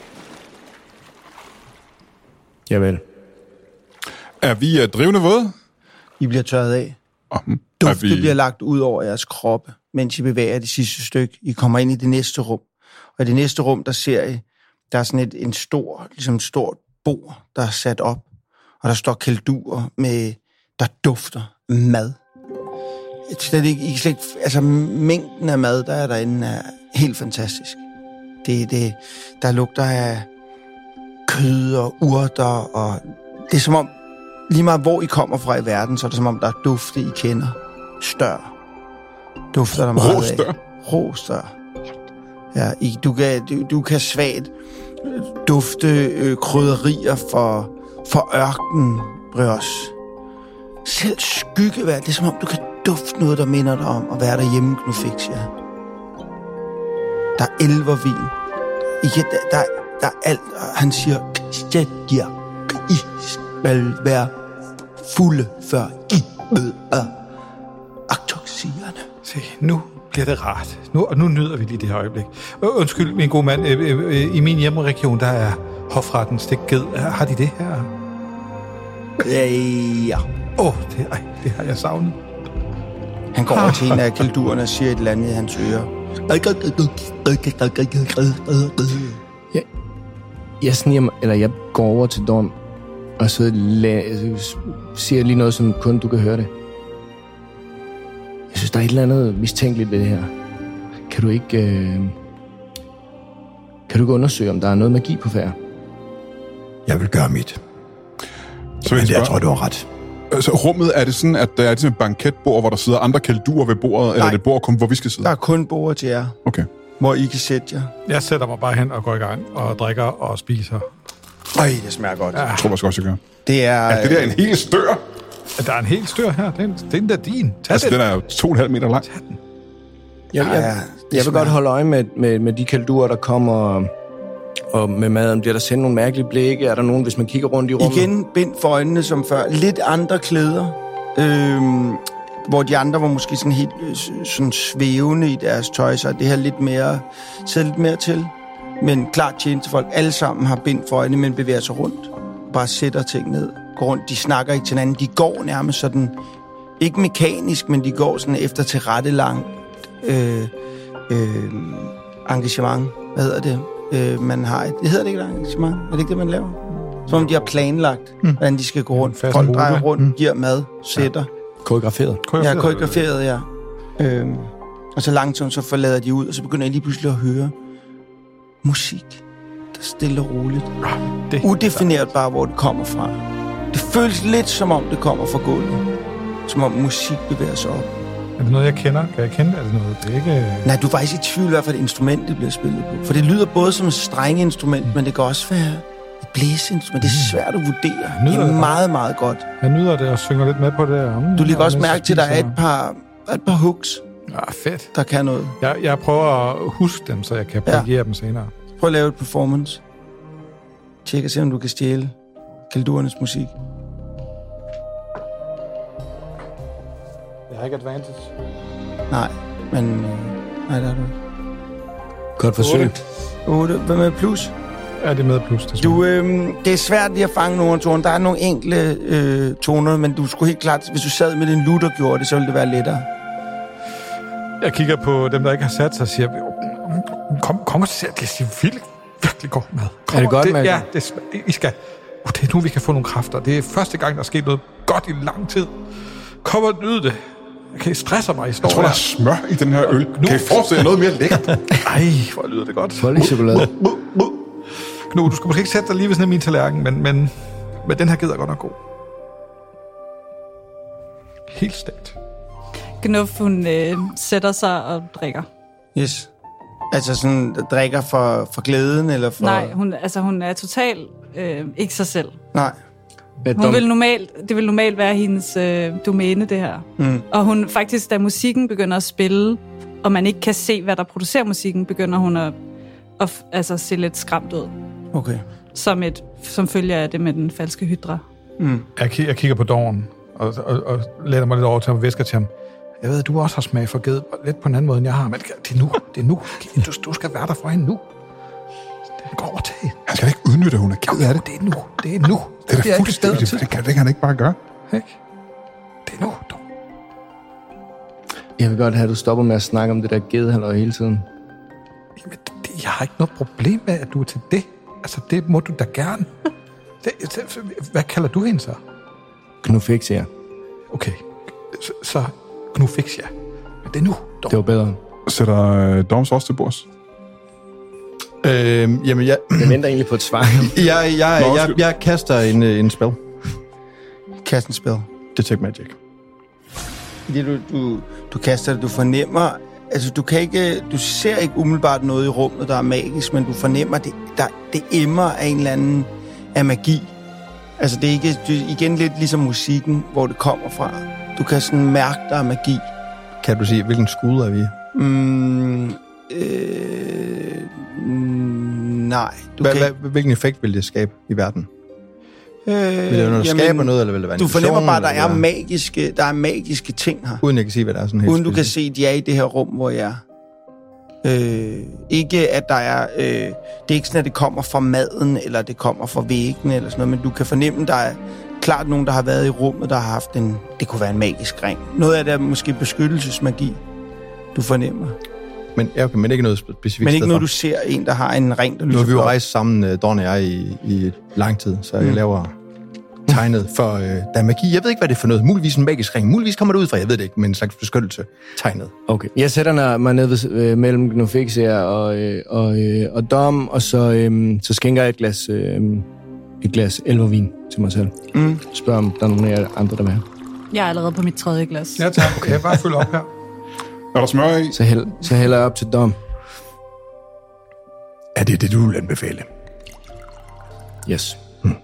Javel. Er vi uh, drivende våde? I bliver tørret af. Um, Dufte vi... bliver lagt ud over jeres kroppe, mens I bevæger det sidste stykke. I kommer ind i det næste rum. Og i det næste rum, der ser I, der er sådan et en stor, ligesom et stort bord, der er sat op. Og der står kælduer med, der dufter mad. Slet ikke, I slet ikke, altså mængden af mad, der er derinde, er helt fantastisk. Det, det, der lugter af kød og urter, og det er som om, lige meget hvor I kommer fra i verden, så er det som om, der er dufte, I kender. Stør. Dufter der meget Rå stør? af. Rå stør. Ja, I, du, kan, du, du kan svagt dufte øh, krydderier for, for ørkenen, Brøs. Selv skyggevejr, det er som om, du kan dufte noget, der minder dig om at være derhjemme, Knufix, ja. Der er elvervin. Ikke, der, der, der er alt, og han siger, ja, I skal være fulde, før I møder aktoksierne. Se, nu bliver det rart. Nu, og nu nyder vi lige det her øjeblik. Undskyld, min gode mand. I min hjemregion, der er hofretten stikged. Har de det her? Ja. Åh, oh, det, det har jeg savnet. Han går over til en af kældurerne og siger et eller andet i hans øre. Jeg, jeg sniger mig, eller jeg går over til Dom, og så la- siger lige noget, som kun du kan høre det. Jeg synes, der er et eller andet mistænkeligt ved det her. Kan du ikke... Øh... Kan du ikke undersøge, om der er noget magi på færd? Jeg vil gøre mit. Så Men jeg, jeg tror, du har ret. Altså, rummet, er det sådan, at der er ligesom et banketbord, hvor der sidder andre kælduer ved bordet, Nej. eller er det et bord, hvor vi skal sidde? Der er kun bord til jer, Okay. hvor I kan sætte jer. Jeg sætter mig bare hen og går i gang og drikker og spiser. Øj, det smager godt. Ja. Jeg tror måske også, jeg gør. Det er... Er det der en hel stør? Der er en hel stør her. Den, den der din. Tag Altså, den. den er jo to og en halv meter lang. Tag den. Jeg, Ja, jeg, ja, jeg, det jeg vil smager. godt holde øje med, med, med de kælduer, der kommer og med maden. Bliver der sendt nogle mærkelige blikke? Er der nogen, hvis man kigger rundt i rummet? Igen bind for øjnene som før. Lidt andre klæder. Øhm, hvor de andre var måske sådan helt øh, sådan svævende i deres tøj, så det her lidt mere, sidder lidt mere til. Men klart tjenestefolk, alle sammen har bind for øjnene, men bevæger sig rundt. Bare sætter ting ned. Går rundt, de snakker ikke til hinanden. De går nærmest sådan, ikke mekanisk, men de går sådan efter tilrettelangt øh, øh, engagement. Hvad hedder det? Øh, man har et, det hedder det ikke et engagement? Er det ikke det, man laver? Som om de har planlagt, mm. hvordan de skal gå rundt. Fast Folk rute. drejer rundt, Mm. giver mad, sætter. Koreograferet. Ja, koreograferet, ja. Øhm, og så langsomt så forlader de ud, og så begynder jeg lige pludselig at høre musik, der stille og roligt. Det, Udefineret bare, hvor det kommer fra. Det føles lidt som om, det kommer fra gulvet. Som om musik bevæger sig op. Er det noget, jeg kender? Kan jeg kende det? Er det noget? Det er ikke... Nej, du er faktisk i tvivl, hvad for et instrument, det bliver spillet på. For det lyder både som et strengeinstrument, mm. men det kan også være et blæseinstrument. Det er svært at vurdere. nyder Det er det. meget, meget godt. Jeg nyder det og synger lidt med på det. Mm, Du lægger også og mærke til, at der er et par, et par hooks, Ja, fedt. der kan noget. Jeg, jeg prøver at huske dem, så jeg kan Ja. plagiere dem senere. Prøv at lave et performance. Tjek og se, om du kan stjæle kældurernes musik. Jeg har ikke advantage. Nej, men... Øh, nej, der er du ikke. Godt forsøg. otte. Hvad med plus? Er det med plus? Det Du, øh, det er svært lige at fange nogle toner. Der er nogle enkle øh, toner, men du skulle helt klart... Hvis du sad med din lut og gjorde det, så ville det være lettere. Jeg kigger på dem, der ikke har sat sig og siger, kom, kom og se, det er virkelig, virkelig godt mad. Kom, Er det godt, det, Malcolm? Ja, det, I skal... Uh, det er nu, vi kan få nogle kræfter. Det er første gang, der er sket noget godt i lang tid. Kom og nyd det. Okay, I stresser mig, I står Jeg tror, der er her. smør i den her øl. Nu- Kan I forestille jer noget mere lækkert? Ej, hvor lyder det godt. Folk i chokolade. Knud, du skal måske ikke sætte dig lige ved sådan en min tallerken, men, men, men den her gider godt nok god. Helt stegt. Gnuf, hun øh, sætter sig og drikker. Yes. Altså sådan, drikker for, for glæden, eller for... Nej, hun, altså, hun er totalt øh, ikke sig selv. Nej. Hun vil normalt, det vil normalt være hendes øh, domæne, det her. Mm. Og hun faktisk, da musikken begynder at spille, og man ikke kan se, hvad der producerer musikken, begynder hun at, at altså, se lidt skræmt ud. Okay. Som, et, som følger af det med den falske hydra. Mm. Jeg, k- jeg kigger på Dorn, og, og, og læner mig lidt over til ham og visker til ham. Jeg ved, at du også har smag for ged lidt på en anden måde, end jeg har, men det er nu. Det er nu. Du, du skal være der for hende nu. Det går over til. Han skal ikke udnytte, at hun er ked af det. Det er nu. Det er nu. Det er da fuldstændig. Det kan, det kan han ikke bare gøre. Ikke? Det er nu. Du. Jeg vil godt have, at du stopper med at snakke om det der gedehalløj hele tiden. Jamen, det, jeg har ikke noget problem med, at du er til det. Altså, det må du da gerne. Det, det, hvad kalder du hende så? Knufix, ja. Okay, så, så Knufix, ja. Men det er nu. Dog. Det var bedre. Sætter øh, Doms også til bords? Øhm, jamen, jeg... Jeg venter egentlig på et svar. jeg, jeg, jeg, jeg, jeg kaster en, en spil. Kast en spil. Detect Magic. Det du, du, du kaster det, du fornemmer... Altså, du kan ikke... Du ser ikke umiddelbart noget i rummet, der er magisk, men du fornemmer, det, der, det emmer af en eller anden af magi. Altså, det er ikke... Det er igen lidt ligesom musikken, hvor det kommer fra. Du kan sådan mærke, der er magi. Kan du sige, hvilken skud er vi? Mm, øh, nej. Du hva, kan... hva, hvilken effekt vil det skabe i verden? Øh, vil det være noget, der jamen, skaber noget, eller vil det være en du fornemmer bare, at der er, eller? magiske, der er magiske ting her. Uden jeg kan sige, hvad der er sådan helt Uden du kan specifikt. se, at de er i det her rum, hvor jeg er. Øh, ikke at der er... Øh, det er ikke sådan, at det kommer fra maden, eller det kommer fra væggene, eller sådan noget, men du kan fornemme, at der er klart nogen, der har været i rummet, der har haft en... Det kunne være en magisk ring. Noget af det er måske beskyttelsesmagi, du fornemmer. Men, ja, okay, men ikke noget specifikt. Men ikke noget, for. du ser en, der har en ring, der lyser. Nu har vi jo blå. rejst sammen, Dorn og jeg, i, i lang tid, så jeg mm. laver tegnet for... Øh, der er magi. Jeg ved ikke, hvad det er for noget. Muligvis en magisk ring. Muligvis kommer det ud fra, jeg ved det ikke, men en slags beskyttelse. Tegnet. Okay. Jeg sætter mig ned ved, øh, mellem Gnufix og, øh, og, øh, og Dom, og så, øh, så skænker jeg et glas, øh, et glas elvervin til mig selv. Mm. Spørg, om der er nogen af jer andre, der vil have. Jeg er allerede på mit tredje glas. Ja, tak. Okay, jeg bare følge op her. Er der smør i? Så, held, så hælder jeg op til Dom. Er det det, du vil anbefale? Yes. Hmm.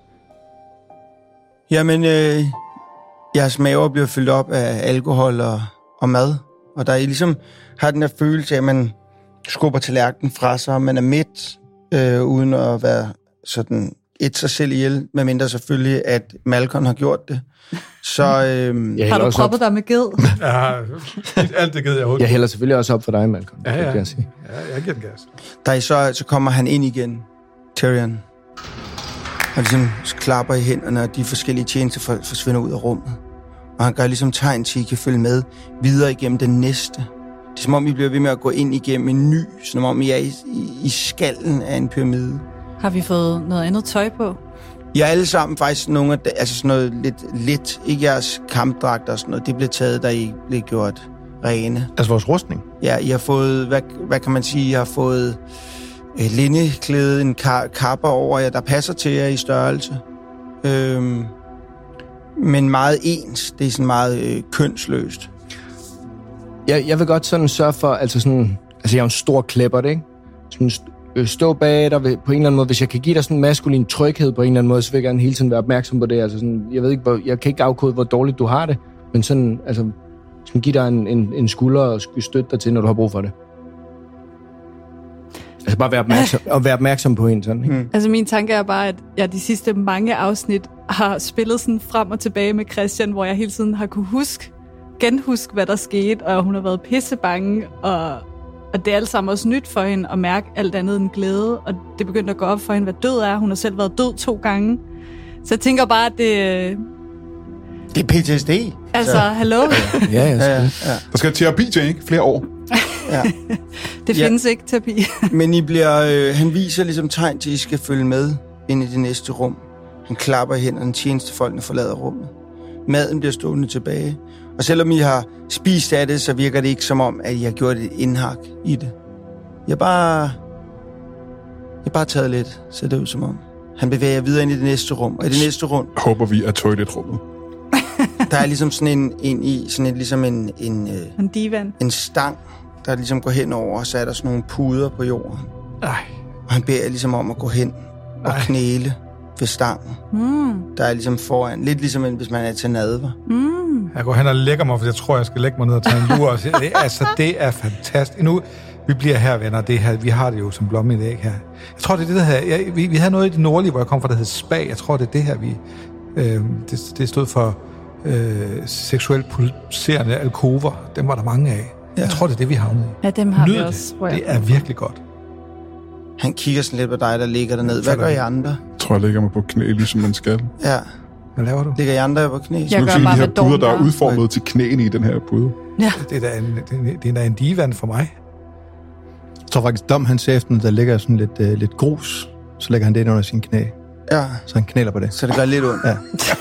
Jamen, øh, jeres maver bliver fyldt op af alkohol og, og mad. Og der er I ligesom har den der følelse af, at man skubber tallerkenen fra sig, og man er midt, øh, uden at være sådan et sig selv ihjel, medmindre selvfølgelig, at Malcolm har gjort det. Så, øh, har du proppet dig med ged? Ja, alt det ged jeg Jeg hælder selvfølgelig også op for dig, Malcolm. Ja, ja. Det kan jeg sige. Ja, jeg giver den gas. der er så, så kommer han ind igen, Tyrion. Og ligesom klapper i hænderne, og de forskellige tjenestefolk forsvinder ud af rummet. Og han gør ligesom tegn til, at I kan følge med videre igennem den næste. Det er som om, I bliver ved med at gå ind igennem en ny, som om I er i, i, i skallen af en pyramide. Har vi fået noget andet tøj på? I er alle sammen faktisk nogle af det, altså sådan noget lidt, lidt, ikke jeres kampdragter og sådan noget, det blev taget, da I blev gjort rene. Altså vores rustning? Ja, I har fået, hvad, hvad kan man sige, I har fået øh, lindeklæde, en ka- kapper over jer, der passer til jer i størrelse. Øhm, men meget ens, det er sådan meget øh, kønsløst. Jeg, jeg vil godt sådan sørge for, altså sådan, altså jeg er en stor klæpper, det, ikke? Sådan st- stå bag dig på en eller anden måde. Hvis jeg kan give dig sådan en maskulin tryghed på en eller anden måde, så vil jeg gerne hele tiden være opmærksom på det. Altså sådan, jeg ved ikke, hvor, jeg kan ikke afkode, hvor dårligt du har det, men sådan, altså, sådan give dig en, en, en skulder og støtte dig til, når du har brug for det. Altså bare være opmærksom, og være opmærksom på hende, sådan, ikke? Mm. Altså min tanke er bare, at jeg de sidste mange afsnit har spillet sådan frem og tilbage med Christian, hvor jeg hele tiden har kunne huske, genhuske, hvad der skete, og hun har været pissebange, og, og det er alt sammen også nyt for hende at mærke alt andet end glæde, og det begyndte at gå op for hende, hvad død er. Hun har selv været død to gange. Så jeg tænker bare, at det... Det er P T S D. Altså, så. hallo? Ja, ja, Ja, ja, ja. Der skal terapi til, ikke? Flere år. ja. Det Ja. findes ikke, terapi. Men I bliver, øh, han viser ligesom tegn til, at I skal følge med ind i det næste rum. Han klapper i hænderne, tjenestefolkene forlader rummet. Maden bliver stående tilbage. Og selvom I har spist af det, så virker det ikke som om, at I har gjort et indhak i det. I har bare... Det er bare taget lidt, ser det ud som om. Han bevæger videre ind i det næste rum, og i det næste rum... Håber vi er toiletrummet. Der er ligesom sådan en, en, i, sådan en, ligesom en, en, øh, En divan. en stang, der ligesom går hen over, og så er der sådan nogle puder på jorden. Nej. Og han beder ligesom om at gå hen og Ej. knæle ved stangen. Mm. Der er ligesom foran, lidt ligesom en, hvis man er til nadver. Mm. Jeg går hen og lægger mig, for jeg tror, jeg skal lægge mig ned og tage en lur. Og sige, det, altså, det er fantastisk. Nu, vi bliver her, venner. Det her, vi har det jo som blomme i det, ikke her. Jeg tror, det er det, der her. Jeg, vi, vi havde noget i det nordlige, hvor jeg kom fra, der hed Spag. Jeg tror, det er det her, vi... Øh, det, det stod for øh, seksuelt pulserende alkover. Dem var der mange af. Ja. Jeg tror, det er det, vi havnede i. Ja, dem har Nyd vi også. det. Det er virkelig godt. Han kigger sådan lidt på dig, der ligger dernede. Hvad gør I andre? Jeg tror, jeg lægger mig på knæ, ligesom man skal. Ja, Hvad laver du? ligger I andre på knæ? Jeg Nu gør ser de bare, her hvad puder, Dawn der er gør. udformet til knæene i den her pude. Ja. Det er da en, det er, det er da en divan for mig. Jeg tror faktisk, Dom han ser efter, der ligger sådan lidt, øh, lidt grus. Så lægger han det ind under sin knæ. Ja, Så han knæler på det. så det gør lidt ondt. Ja.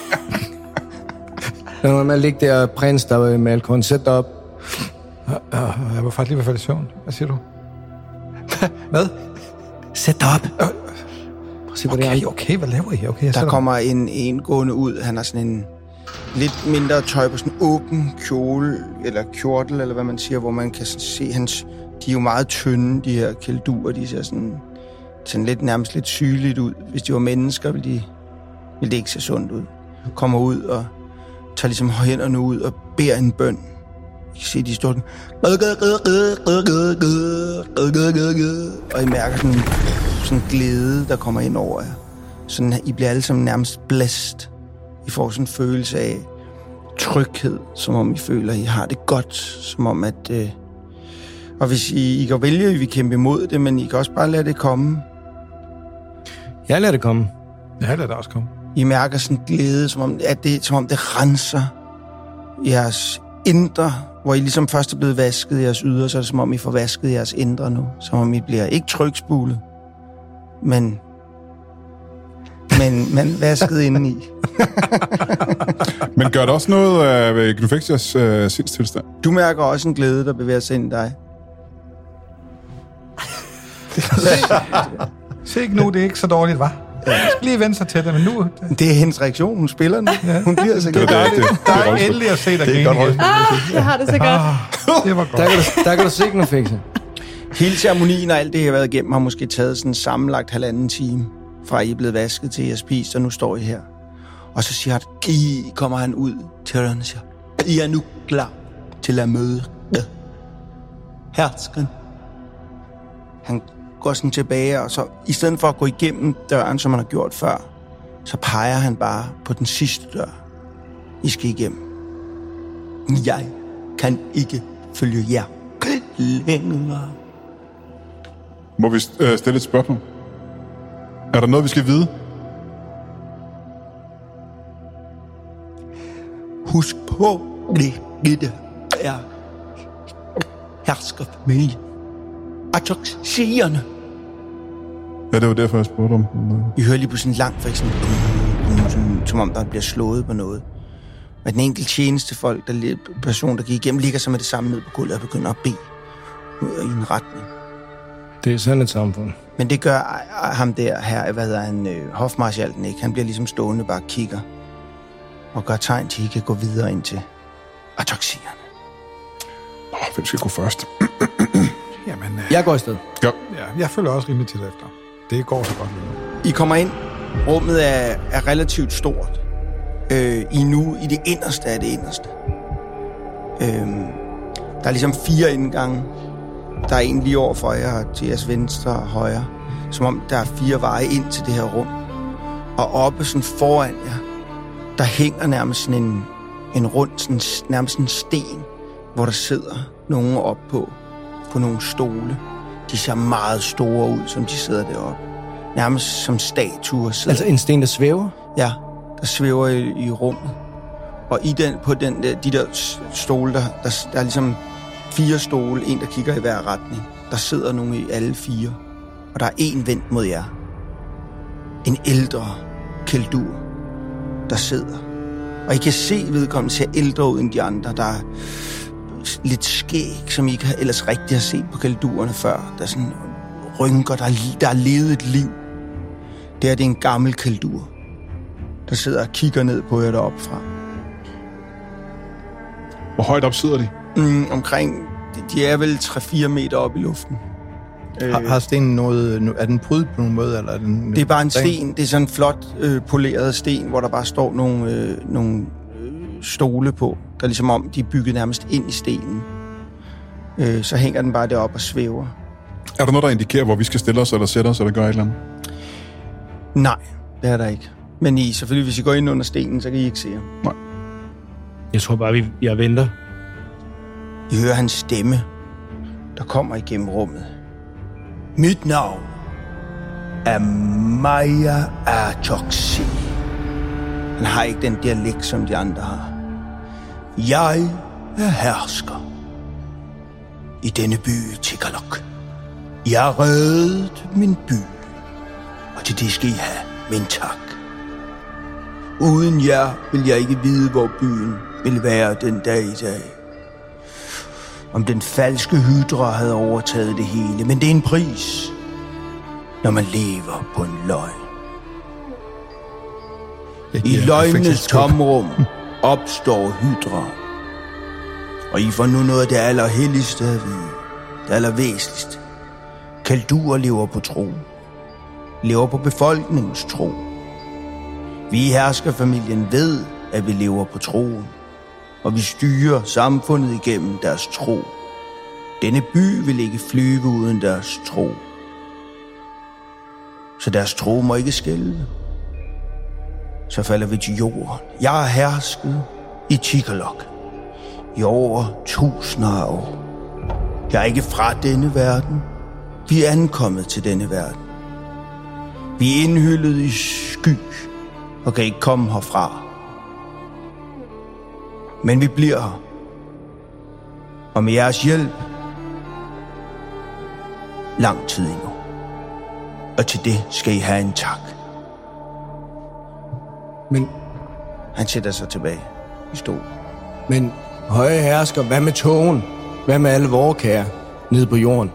Når man ligger der, prins, der med alkohol, sæt dig op. Uh, jeg var faktisk lige ved at falde i søvn. Hvad siger du? Hvad? Sæt dig op. Prøv at se, hvor det er. Okay, okay, hvad laver I? Okay, jeg Der sætter kommer en, en gående ud. Han har sådan en lidt mindre tøj på, sådan en åben kjole, eller kjortel, eller hvad man siger, hvor man kan se hans... De er jo meget tynde, de her kælduer. De ser sådan, sådan lidt, nærmest lidt sygeligt ud. Hvis de var mennesker, ville, de, ville det ikke se sundt ud. Kommer ud og tager ligesom hænderne ud og beder en bøn. I kan se, de står sådan... Og I mærker sådan, sådan en glæde, der kommer ind over jer. Sådan, I bliver alle sammen nærmest blæst. I får sådan en følelse af tryghed, som om I føler, I har det godt. Som om at... Øh... Og hvis I, I kan vælge, at vi kæmpe imod det, men I kan også bare lade det komme. Jeg lader det komme. Ja, lad det også komme. I mærker sådan en glæde, som om, at det, som om det renser jeres indre, hvor I ligesom først er blevet vasket i jeres ydre, så er det som om I får vasket jeres indre nu. Som om I bliver ikke trykspulet, men, men, men vasket indeni. Men gør det også noget af uh, Gnufexias uh, sindstilstand? Du mærker også en glæde, der bevæger sig ind i dig. Se ikke nu, det er ikke så dårligt, var. Jeg skal lige vende sig til det, men nu... Det er hendes reaktion, hun spiller nu. Hun bliver så Det er glad. det, det, det, Der det er er rollespil. endelig at se dig Det er grine godt igen. Ah, jeg har det så godt. Ah, det var Der godt. kan du, der kan du se Gnufexia. Hele ceremonien og alt det, jeg har været igennem, har måske taget sådan sammenlagt halvanden time, fra I er blevet vasket til I har spist, og nu står I her. Og så siger han, I kommer han ud til ørerne og siger, I er nu klar til at møde herskeren. Han går sådan tilbage, og så i stedet for at gå igennem døren, som han har gjort før, så peger han bare på den sidste dør, I skal igennem. Jeg kan ikke følge jer længere. Må vi uh, stille et spørgsmål? Er der noget, vi skal vide? Husk på, det det er herskerfamilie. Atoxierne. Ja, det var derfor, jeg spurgte om. I hører lige på sådan en lang frik, sådan, sådan, som om der bliver slået på noget. Og den enkelte tjenestefolk, der person, der gik igennem, ligger så med det samme ned på gulvet og begynder at bede i en retning. Det er sådan et samfund. Men det gør ham der her, hvad hedder han, øh, hofmarskalken ikke. Han bliver ligesom stående, bare kigger og gør tegn til, at I kan gå videre ind til atoxierne. Nå, hvem skal gå først? Jamen, øh, Jeg går i sted. Ja. ja, jeg følger også rimelig til efter. Det går så godt lige nu. I kommer ind. Rummet er, er relativt stort. Øh, I er nu i det inderste af det inderste. Øh, der er ligesom fire indgange. Der er en lige over for jer, til jeres venstre og højre. Som om der er fire veje ind til det her rum. Og oppe sådan foran jer, der hænger nærmest sådan en, en rund, sådan, nærmest en sten, hvor der sidder nogen op på, på nogle stole. De ser meget store ud, som de sidder deroppe. Nærmest som statuer sidder. Altså en sten, der svæver? Ja, der svæver i, i rummet. Og i den, på den, de der stole, der, der, der er ligesom fire stole, en der kigger i hver retning. Der sidder nogen i alle fire. Og der er en vendt mod jer. En ældre kældur, der sidder. Og I kan se, vedkommende ser ældre ud end de andre. Der er lidt skæg, som I ikke ellers rigtig har set på kældurerne før. Der er sådan rynker, der, der er levet et liv. Det er det en gammel kaldur, der sidder og kigger ned på jer deroppe fra. Hvor højt op sidder de? Mm, omkring, de er vel tre fire meter op i luften. Har, har stenen noget... Er den prydet på nogen måde, eller er den... Det er bare en sten. Det er sådan en flot øh, poleret sten, hvor der bare står nogle, øh, nogle øh, stole på. Der er ligesom om, de er bygget nærmest ind i stenen. Øh, så hænger den bare deroppe og svæver. Er der noget, der indikerer, hvor vi skal stille os, eller sætte os, eller gøre et eller andet? Nej, det er der ikke. Men I, selvfølgelig, hvis I går ind under stenen, så kan I ikke se ham. Nej. Jeg tror bare, vi jeg venter. I hører hans stemme, der kommer igennem rummet. Mit navn er Maya Artoxi. Han har ikke den dialekt, som de andre har. Jeg er hersker i denne by Tikalok. Jeg har reddet min by, og til det skal I have min tak. Uden jer vil jeg ikke vide, hvor byen vil være den dag i dag. Om den falske hydra havde overtaget det hele, men det er en pris, når man lever på en løgn. I løgnenes tomrum opstår hydra, og I får nu noget af det allerhelligste at vide, det allervæsentligste. Kalduer lever på tro, lever på befolkningens tro. Vi i herskerfamilien ved, at vi lever på troen, og vi styrer samfundet igennem deres tro. Denne by vil ikke flyve uden deres tro. Så deres tro må ikke skælve. Så falder vi til jorden. Jeg har hersket i Tikalok i over tusinder af år. Jeg er ikke fra denne verden. Vi er ankommet til denne verden. Vi er indhyllet i sky og kan ikke komme herfra. Men vi bliver her. Og med jeres hjælp lang tid endnu. Og til det skal I have en tak. Men, Han sætter sig tilbage i stolen. men høje hersker, hvad med togen? Hvad med alle vore kære nede på jorden?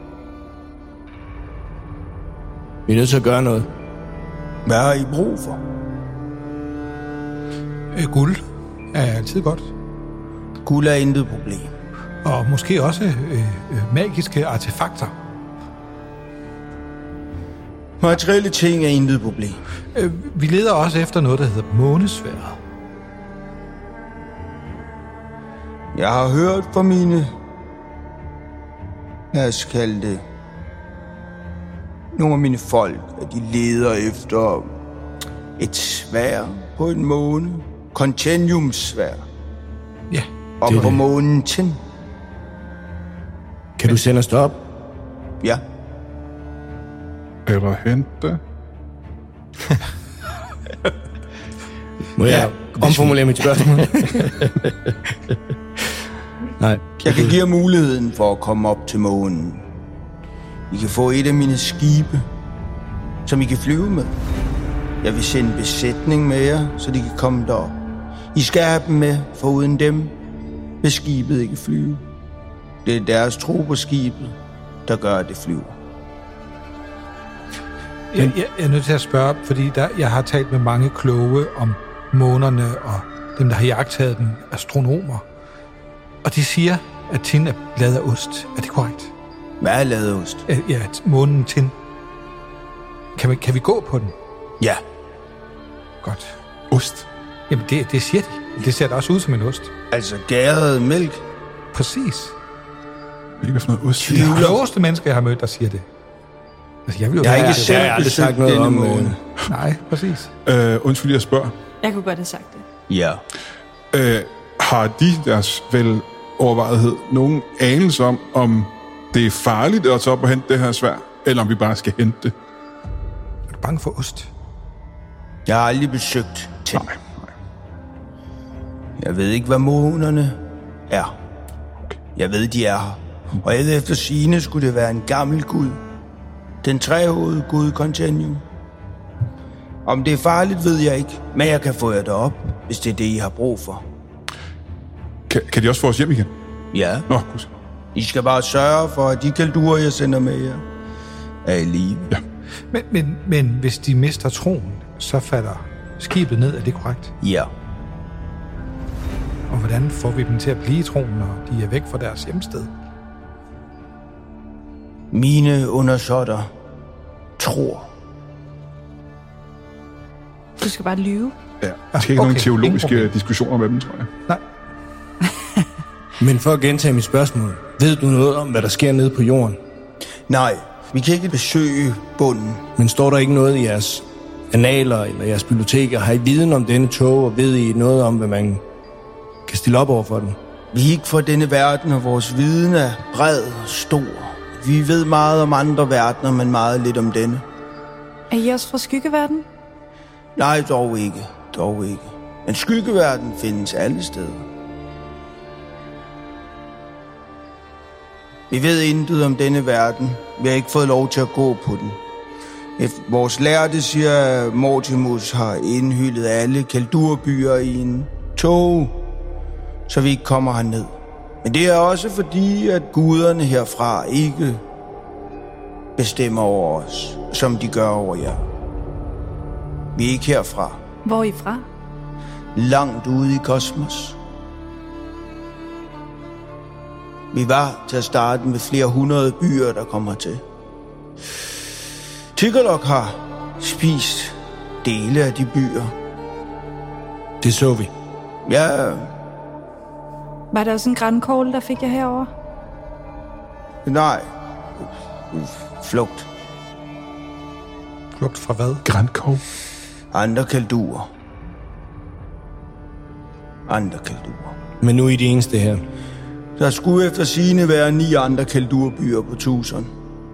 Vi er nødt til at gøre noget. Hvad har I brug for? Øh, guld er altid godt. Guld er intet problem. Og måske også øh, øh, magiske artefakter. Materielle ting er intet problem. Øh, vi leder også efter noget, der hedder månesværdet. Jeg har hørt fra mine, lad os kalde det, nogle af mine folk, at de leder efter et sværd på en måne. Continuum-sværd. Ja, Og Det er på det. månen Tin. Kan du sende os derop? Ja. Eller hente? Må jeg omformulere mit spørgsmål? Nej. Jeg kan give jer muligheden for at komme op til månen. I kan få et af mine skibe, som I kan flyve med. Jeg vil sende en besætning med jer, så de kan komme derop. I skal have dem med, for uden dem vil skibet ikke flyve. Det er deres tro på skibet, der gør, at det flyver. Jeg, jeg, jeg er nødt til at spørge, fordi der, jeg har talt med mange kloge om månerne og dem, der har jagttaget dem, astronomer. Og de siger, at Tin er lavet af ost. Er det korrekt? Hvad er lavet ost? Ja, ja, månen Tin. Kan vi, kan vi gå på den? Ja, Godt. Ost. Jamen, det, det siger de. Det ser da også ud som en ost. altså gæret mælk. Præcis. Jeg ved ikke, hvad for noget ost. Det er de klogeste mennesker, jeg har mødt, der siger det. Altså, jeg vil jo Jeg har være- ikke selv jeg har aldrig sagt besøgt noget denne om, øh, måne. Nej, præcis. Øh, undskyld, jeg spørger. Jeg kunne godt have sagt det. Ja. Øh, har de deres vel overvejethed nogen anelse om, om det er farligt at tage op og hente det her sværd, eller om vi bare skal hente det? Er du bange for ost? Jeg har aldrig besøgt Tin. Nej, nej. Jeg ved ikke, hvad månerne er. Jeg ved, de er her. Og jeg ved, efter sigende skulle det være en gammel gud. Den trehovedede gud Continuum. Om det er farligt, ved jeg ikke. Men jeg kan få jer derop, hvis det er det, I har brug for. Kan, kan de også få os hjem igen? Ja. Nå, gud. I skal bare sørge for, at de kalduer, jeg sender med jer, er i live. Ja. Men, men, men hvis de mister troen, så falder skibet ned, er det korrekt? Ja. Og hvordan får vi dem til at blive i troen, når de er væk fra deres hjemsted? Mine undersåtter tror. Du skal bare lyve. Ja. Der skal ikke Okay, nogen teologiske ingen problem. diskussioner med dem, tror jeg. Nej. Men for at gentage mit spørgsmål, ved du noget om, hvad der sker nede på jorden? Nej, vi kan ikke besøge bunden. Men står der ikke noget i jeres analer eller jeres biblioteker? Har I viden om denne tog, og ved I noget om, hvad man kan stille op over for den? Vi er ikke fra denne verden, og vores viden er bred og stor. Vi ved meget om andre verdener, men meget lidt om denne. Er I også fra skyggeverden? Nej, dog ikke. Dog ikke. Men skyggeverden findes alle steder. Vi ved intet om denne verden. Vi har ikke fået lov til at gå på den. Efter vores lærte siger, at Mortimus har indhyldet alle Kaldurbyer i en tog, så vi ikke kommer herned. Men det er også fordi, at guderne herfra ikke bestemmer over os, som de gør over jer. Vi er ikke herfra. Hvor er I fra? Langt ude i kosmos. Vi var til at starte med flere hundrede byer, der kommer til. Tiggerlok har spist dele af de byer. Det så vi. Ja, Var der også en grænkål, der fik jeg herover? nej. Flugt. Flugt fra hvad? Grænkov. Andre kalduer. Andre kalduer. Men nu er I de eneste her. Der skulle efter sigende være ni andre kaldurbyer på tusind.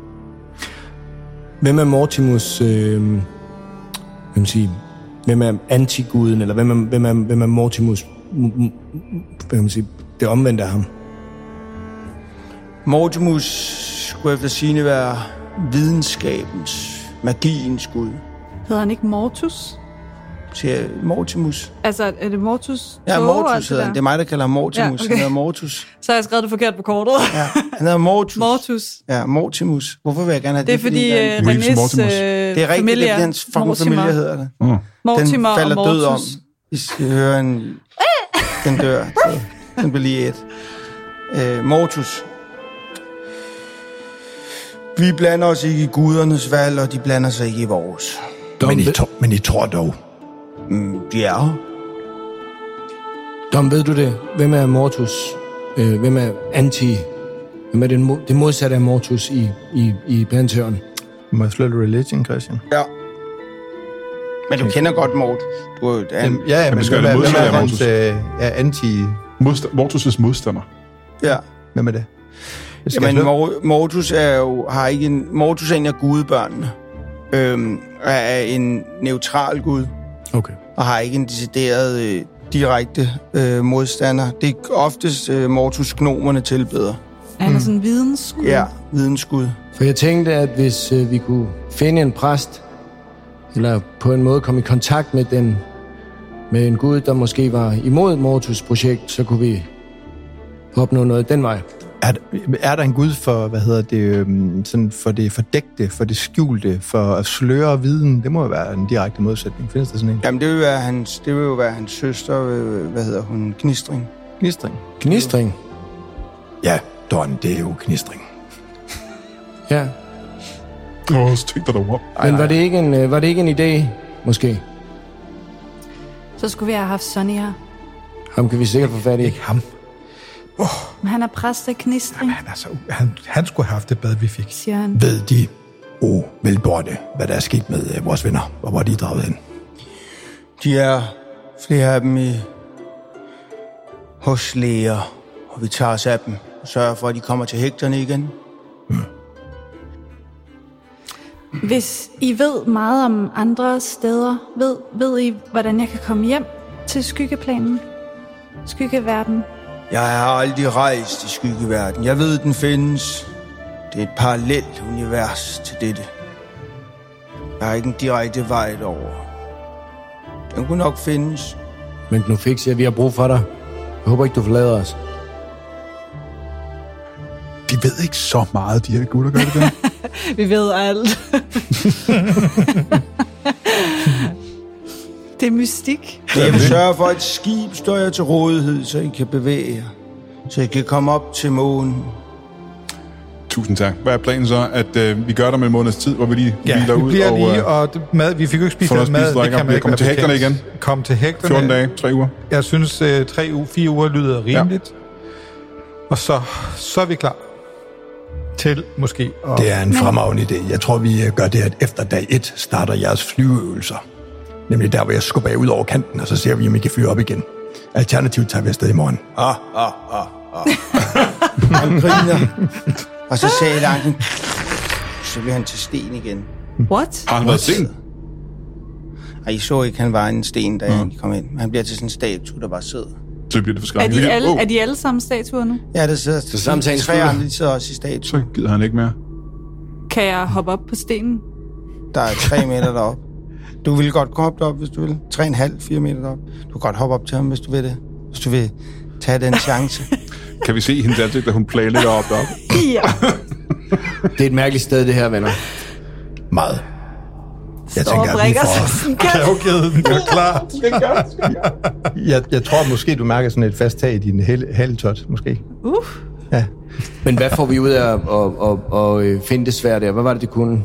Hvem er Mortimus, øh, hvem sige, hvem er antiguden, eller hvem er, hvem er, hvem er Mortimus, m- m- hvad kan man sige, det omvendte af ham? Mortimus skulle efter sigende være videnskabens, magiens gud. Hedder han ikke Mortus? Siger Mortimus. Altså, er det Mortus? Ja, Tog og alt Mortus hedder han. Det er mig, der kalder ham Mortimus. Ja, okay. Han hedder Mortus. Så har jeg skrevet det forkert på kortet. Ja, han hedder Mortus. Mortus. Ja, Mortimus. Hvorfor vil jeg gerne have Det er det? fordi der- uh, Reeves Renés Mortimus. uh, det er rigtigt, det er fordi hans fucking familie hedder det. Mm. Mortimer Den falder og død om. Mortus. I skal høre en... Den dør. Så den bliver lige et. Øh, Mortus. Vi blander os ikke i gudernes valg, og de blander sig ikke i vores. Men I, to, men I tror dog. Mm, de er her. Dom, ved du det? Hvem er Mortus? Øh, hvem er anti... Hvem er det, mo- det modsatte af Mortus i, i, i Pantheon? Må jeg slå lidt religion, Christian? Ja. Men du kender godt Mortus. Du er jo Jamen, ja, ja, men vi skal hvem er, have det hvem er modsatte af hans øh, ja, anti... Modst- Mortus' modstander. Ja. Hvem er det? Jeg skal Jamen, slå- Mor- Mortus er jo har ikke en Mortus er en af gudebørnene. Øhm, er en neutral gud Okay. og har ikke en decideret øh, direkte øh, modstander. Det er oftest øh, Mortus gnomerne tilbeder. Han er sådan en vidensskud. Ja, vidensgud. For jeg tænkte, at hvis øh, vi kunne finde en præst, eller på en måde komme i kontakt med den, med en gud, der måske var imod Mortus' projekt, så kunne vi opnå noget den vej. Er, er der en gud for, hvad hedder det, øhm, sådan for det fordækte, for det skjulte, for at sløre viden? Det må jo være en direkte modsætning. Findes der sådan en? Jamen, det vil, være hans, det vil jo være hans søster, øh, hvad hedder hun, Gnistring. Knistring? Gnistring. Ja, Don, det er jo knistring. Ja. Åh, oh, så tænk dig derovre. Men var det ikke en, øh, var det ikke en idé, måske? Så skulle vi have haft Sonny her. Ham kan vi sikkert få fat i. Ikke ham. Men han er præst af Knistring, Han, er så, han, han skulle have haft det bad, vi fik. siger han. Ved de, o oh, velborte, hvad der er sket med øh, vores venner, og hvor de er draget hen? De er flere af dem i hos læger, og vi tager os af dem og sørger for, at de kommer til hægterne igen. Hvis I ved meget om andre steder, ved, ved I, hvordan jeg kan komme hjem til skyggeplanen? Skyggeverden. Jeg har aldrig rejst i skyggeverden. Jeg ved, den findes. Det er et parallelt univers til dette. Jeg har ikke en direkte vej derover. Den kunne nok findes. Men nu fik jeg, at vi har brug for dig. Jeg håber ikke, du forlader os. De ved ikke så meget, de her gutter, gør det der? Vi ved alt. Det er mystik. Jeg vil sørge for, at et skib står jer til rådighed, så I kan bevæge jer. Så I kan komme op til månen. Tusind tak. Hvad er planen så? At øh, vi gør der med en måneds tid, hvor vi lige Ja, hviler vi ud bliver og... lige, Øh, og det- mad, vi fik jo ikke spist får noget den spist, mad. drikker, Det kan man bliver ikke kommet til være hægterne bekendt. igen. Kom til hægterne. fjorten dage, tre uger. Jeg synes, øh, tre uger, fire uger lyder rimeligt. Ja. Og så, så er vi klar til måske at... Det er en fremragende idé. Jeg tror, vi gør det, at efter dag et starter jeres flyveøvelser. Nemlig der, hvor jeg skubber jer ud over kanten, og så ser vi, om I kan fyre op igen. Alternativt tager vi afsted i morgen. Ah, ah, ah, ah. Han griner. Og så sagde Langen, så bliver han til sten igen. What? Har han været sen? Og I så ikke, han var en sten, da mm. I kom ind. Han bliver til sådan en statue, der bare sidder. Så bliver det for Er skrækkeligt. de, alle, Oh, er de alle sammen statuer nu? Ja, der sidder Så samtalen tre slutter. andre, de sidder også i statue. så gider han ikke mere. Kan jeg hoppe op på stenen? Der er tre meter derop. Du vil godt gå op derop, hvis du vil. Tre og en halv, fire meter derop. Du kan godt hoppe op til ham, hvis du vil det. Hvis du vil tage den chance. Kan vi se hendes ansigt, da hun planlægger op deroppe? Ja. Det er et mærkeligt sted, det her, venner. Meget. Jeg Står og tænker, at vi brækker sig får... sådan en kat. Klavkæden er klar. Jeg, jeg tror måske, du mærker sådan et fast tag i din hale- haletot, måske. Uh. Ja. Men hvad får vi ud af at, at, at, at finde det svært der? Hvad var det, det kunne?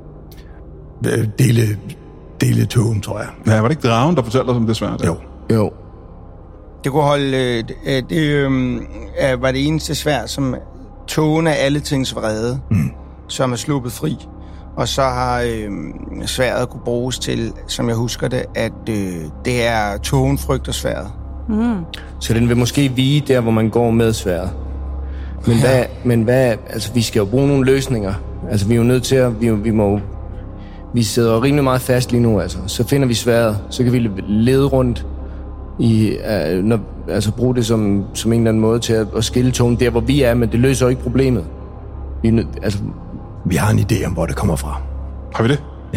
Øh, Dele, dele togen, tror jeg. Ja, var det ikke dragen, der fortalte os om det svært? Jo. Jo. Det kunne holde... Øh, det det øh, er- var det eneste svær, som togen af alle tings vrede, mm. som er sluppet fri. Og så har øh, sværet kunne bruges til, som jeg husker det, at øh, det er togen frygter sværet. Mm. Så den vil måske vige der, hvor man går med sværet. Men, ja. hvad, men hvad, altså vi skal jo bruge nogle løsninger. Altså vi er jo nødt til at, vi, vi må vi sidder rimelig meget fast lige nu, altså. Så finder vi sværet, så kan vi lede rundt i, uh, når, altså bruge det som, som en eller anden måde til at, at skille togen der, hvor vi er, men det løser jo ikke problemet. Vi er nødt, altså, Vi har en idé om, hvor det kommer fra. Har vi det? Ja.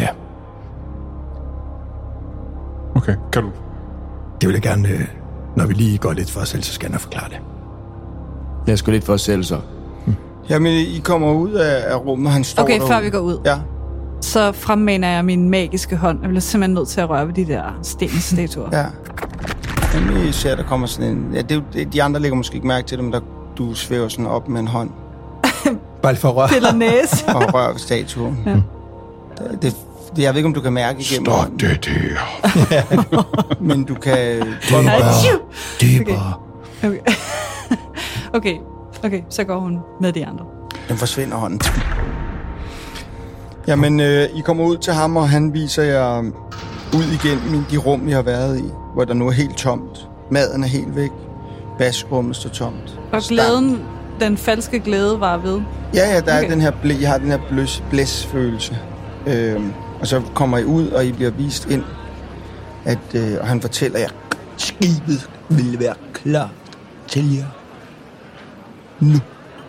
Okay, kan du? Det vil jeg gerne, øh, når vi lige går lidt for os selv, så skal jeg forklare det. lad os gå lidt for os selv, så. Jamen, I kommer ud af, af rummet, han står Okay, derude. før vi går ud. Ja. Så fremmaner jeg min magiske hånd. Jeg bliver simpelthen nødt til at røre ved de der stenstatuer. Ja. Jamen, I ser, der kommer sådan en... Ja, det, er jo- det, de andre lægger måske ikke mærke til dem, der du svæver sådan op med en hånd Bare lige for at røre. Piller næse. og rører ved statuen. Ja. Det, det, det, jeg ved ikke, om du kan mærke igennem Stop hånden, det der. men du kan... Det er bare... Det er bare... Okay. okay, okay, så går hun med de andre. Den forsvinder hånden. Jamen, øh, I kommer ud til ham, og han viser jer ud igennem de rum, I har været i, hvor der nu er helt tomt. Maden er helt væk. Vaskerummet står tomt. Og glæden, den falske glæde var ved. Ja, ja, der Okay. er den her blæ, I har den her bløs, blæsfølelse. Øhm, og så kommer I ud, og I bliver vist ind, at, øh, og han fortæller jer, skibet vil være klar til jer. Nu.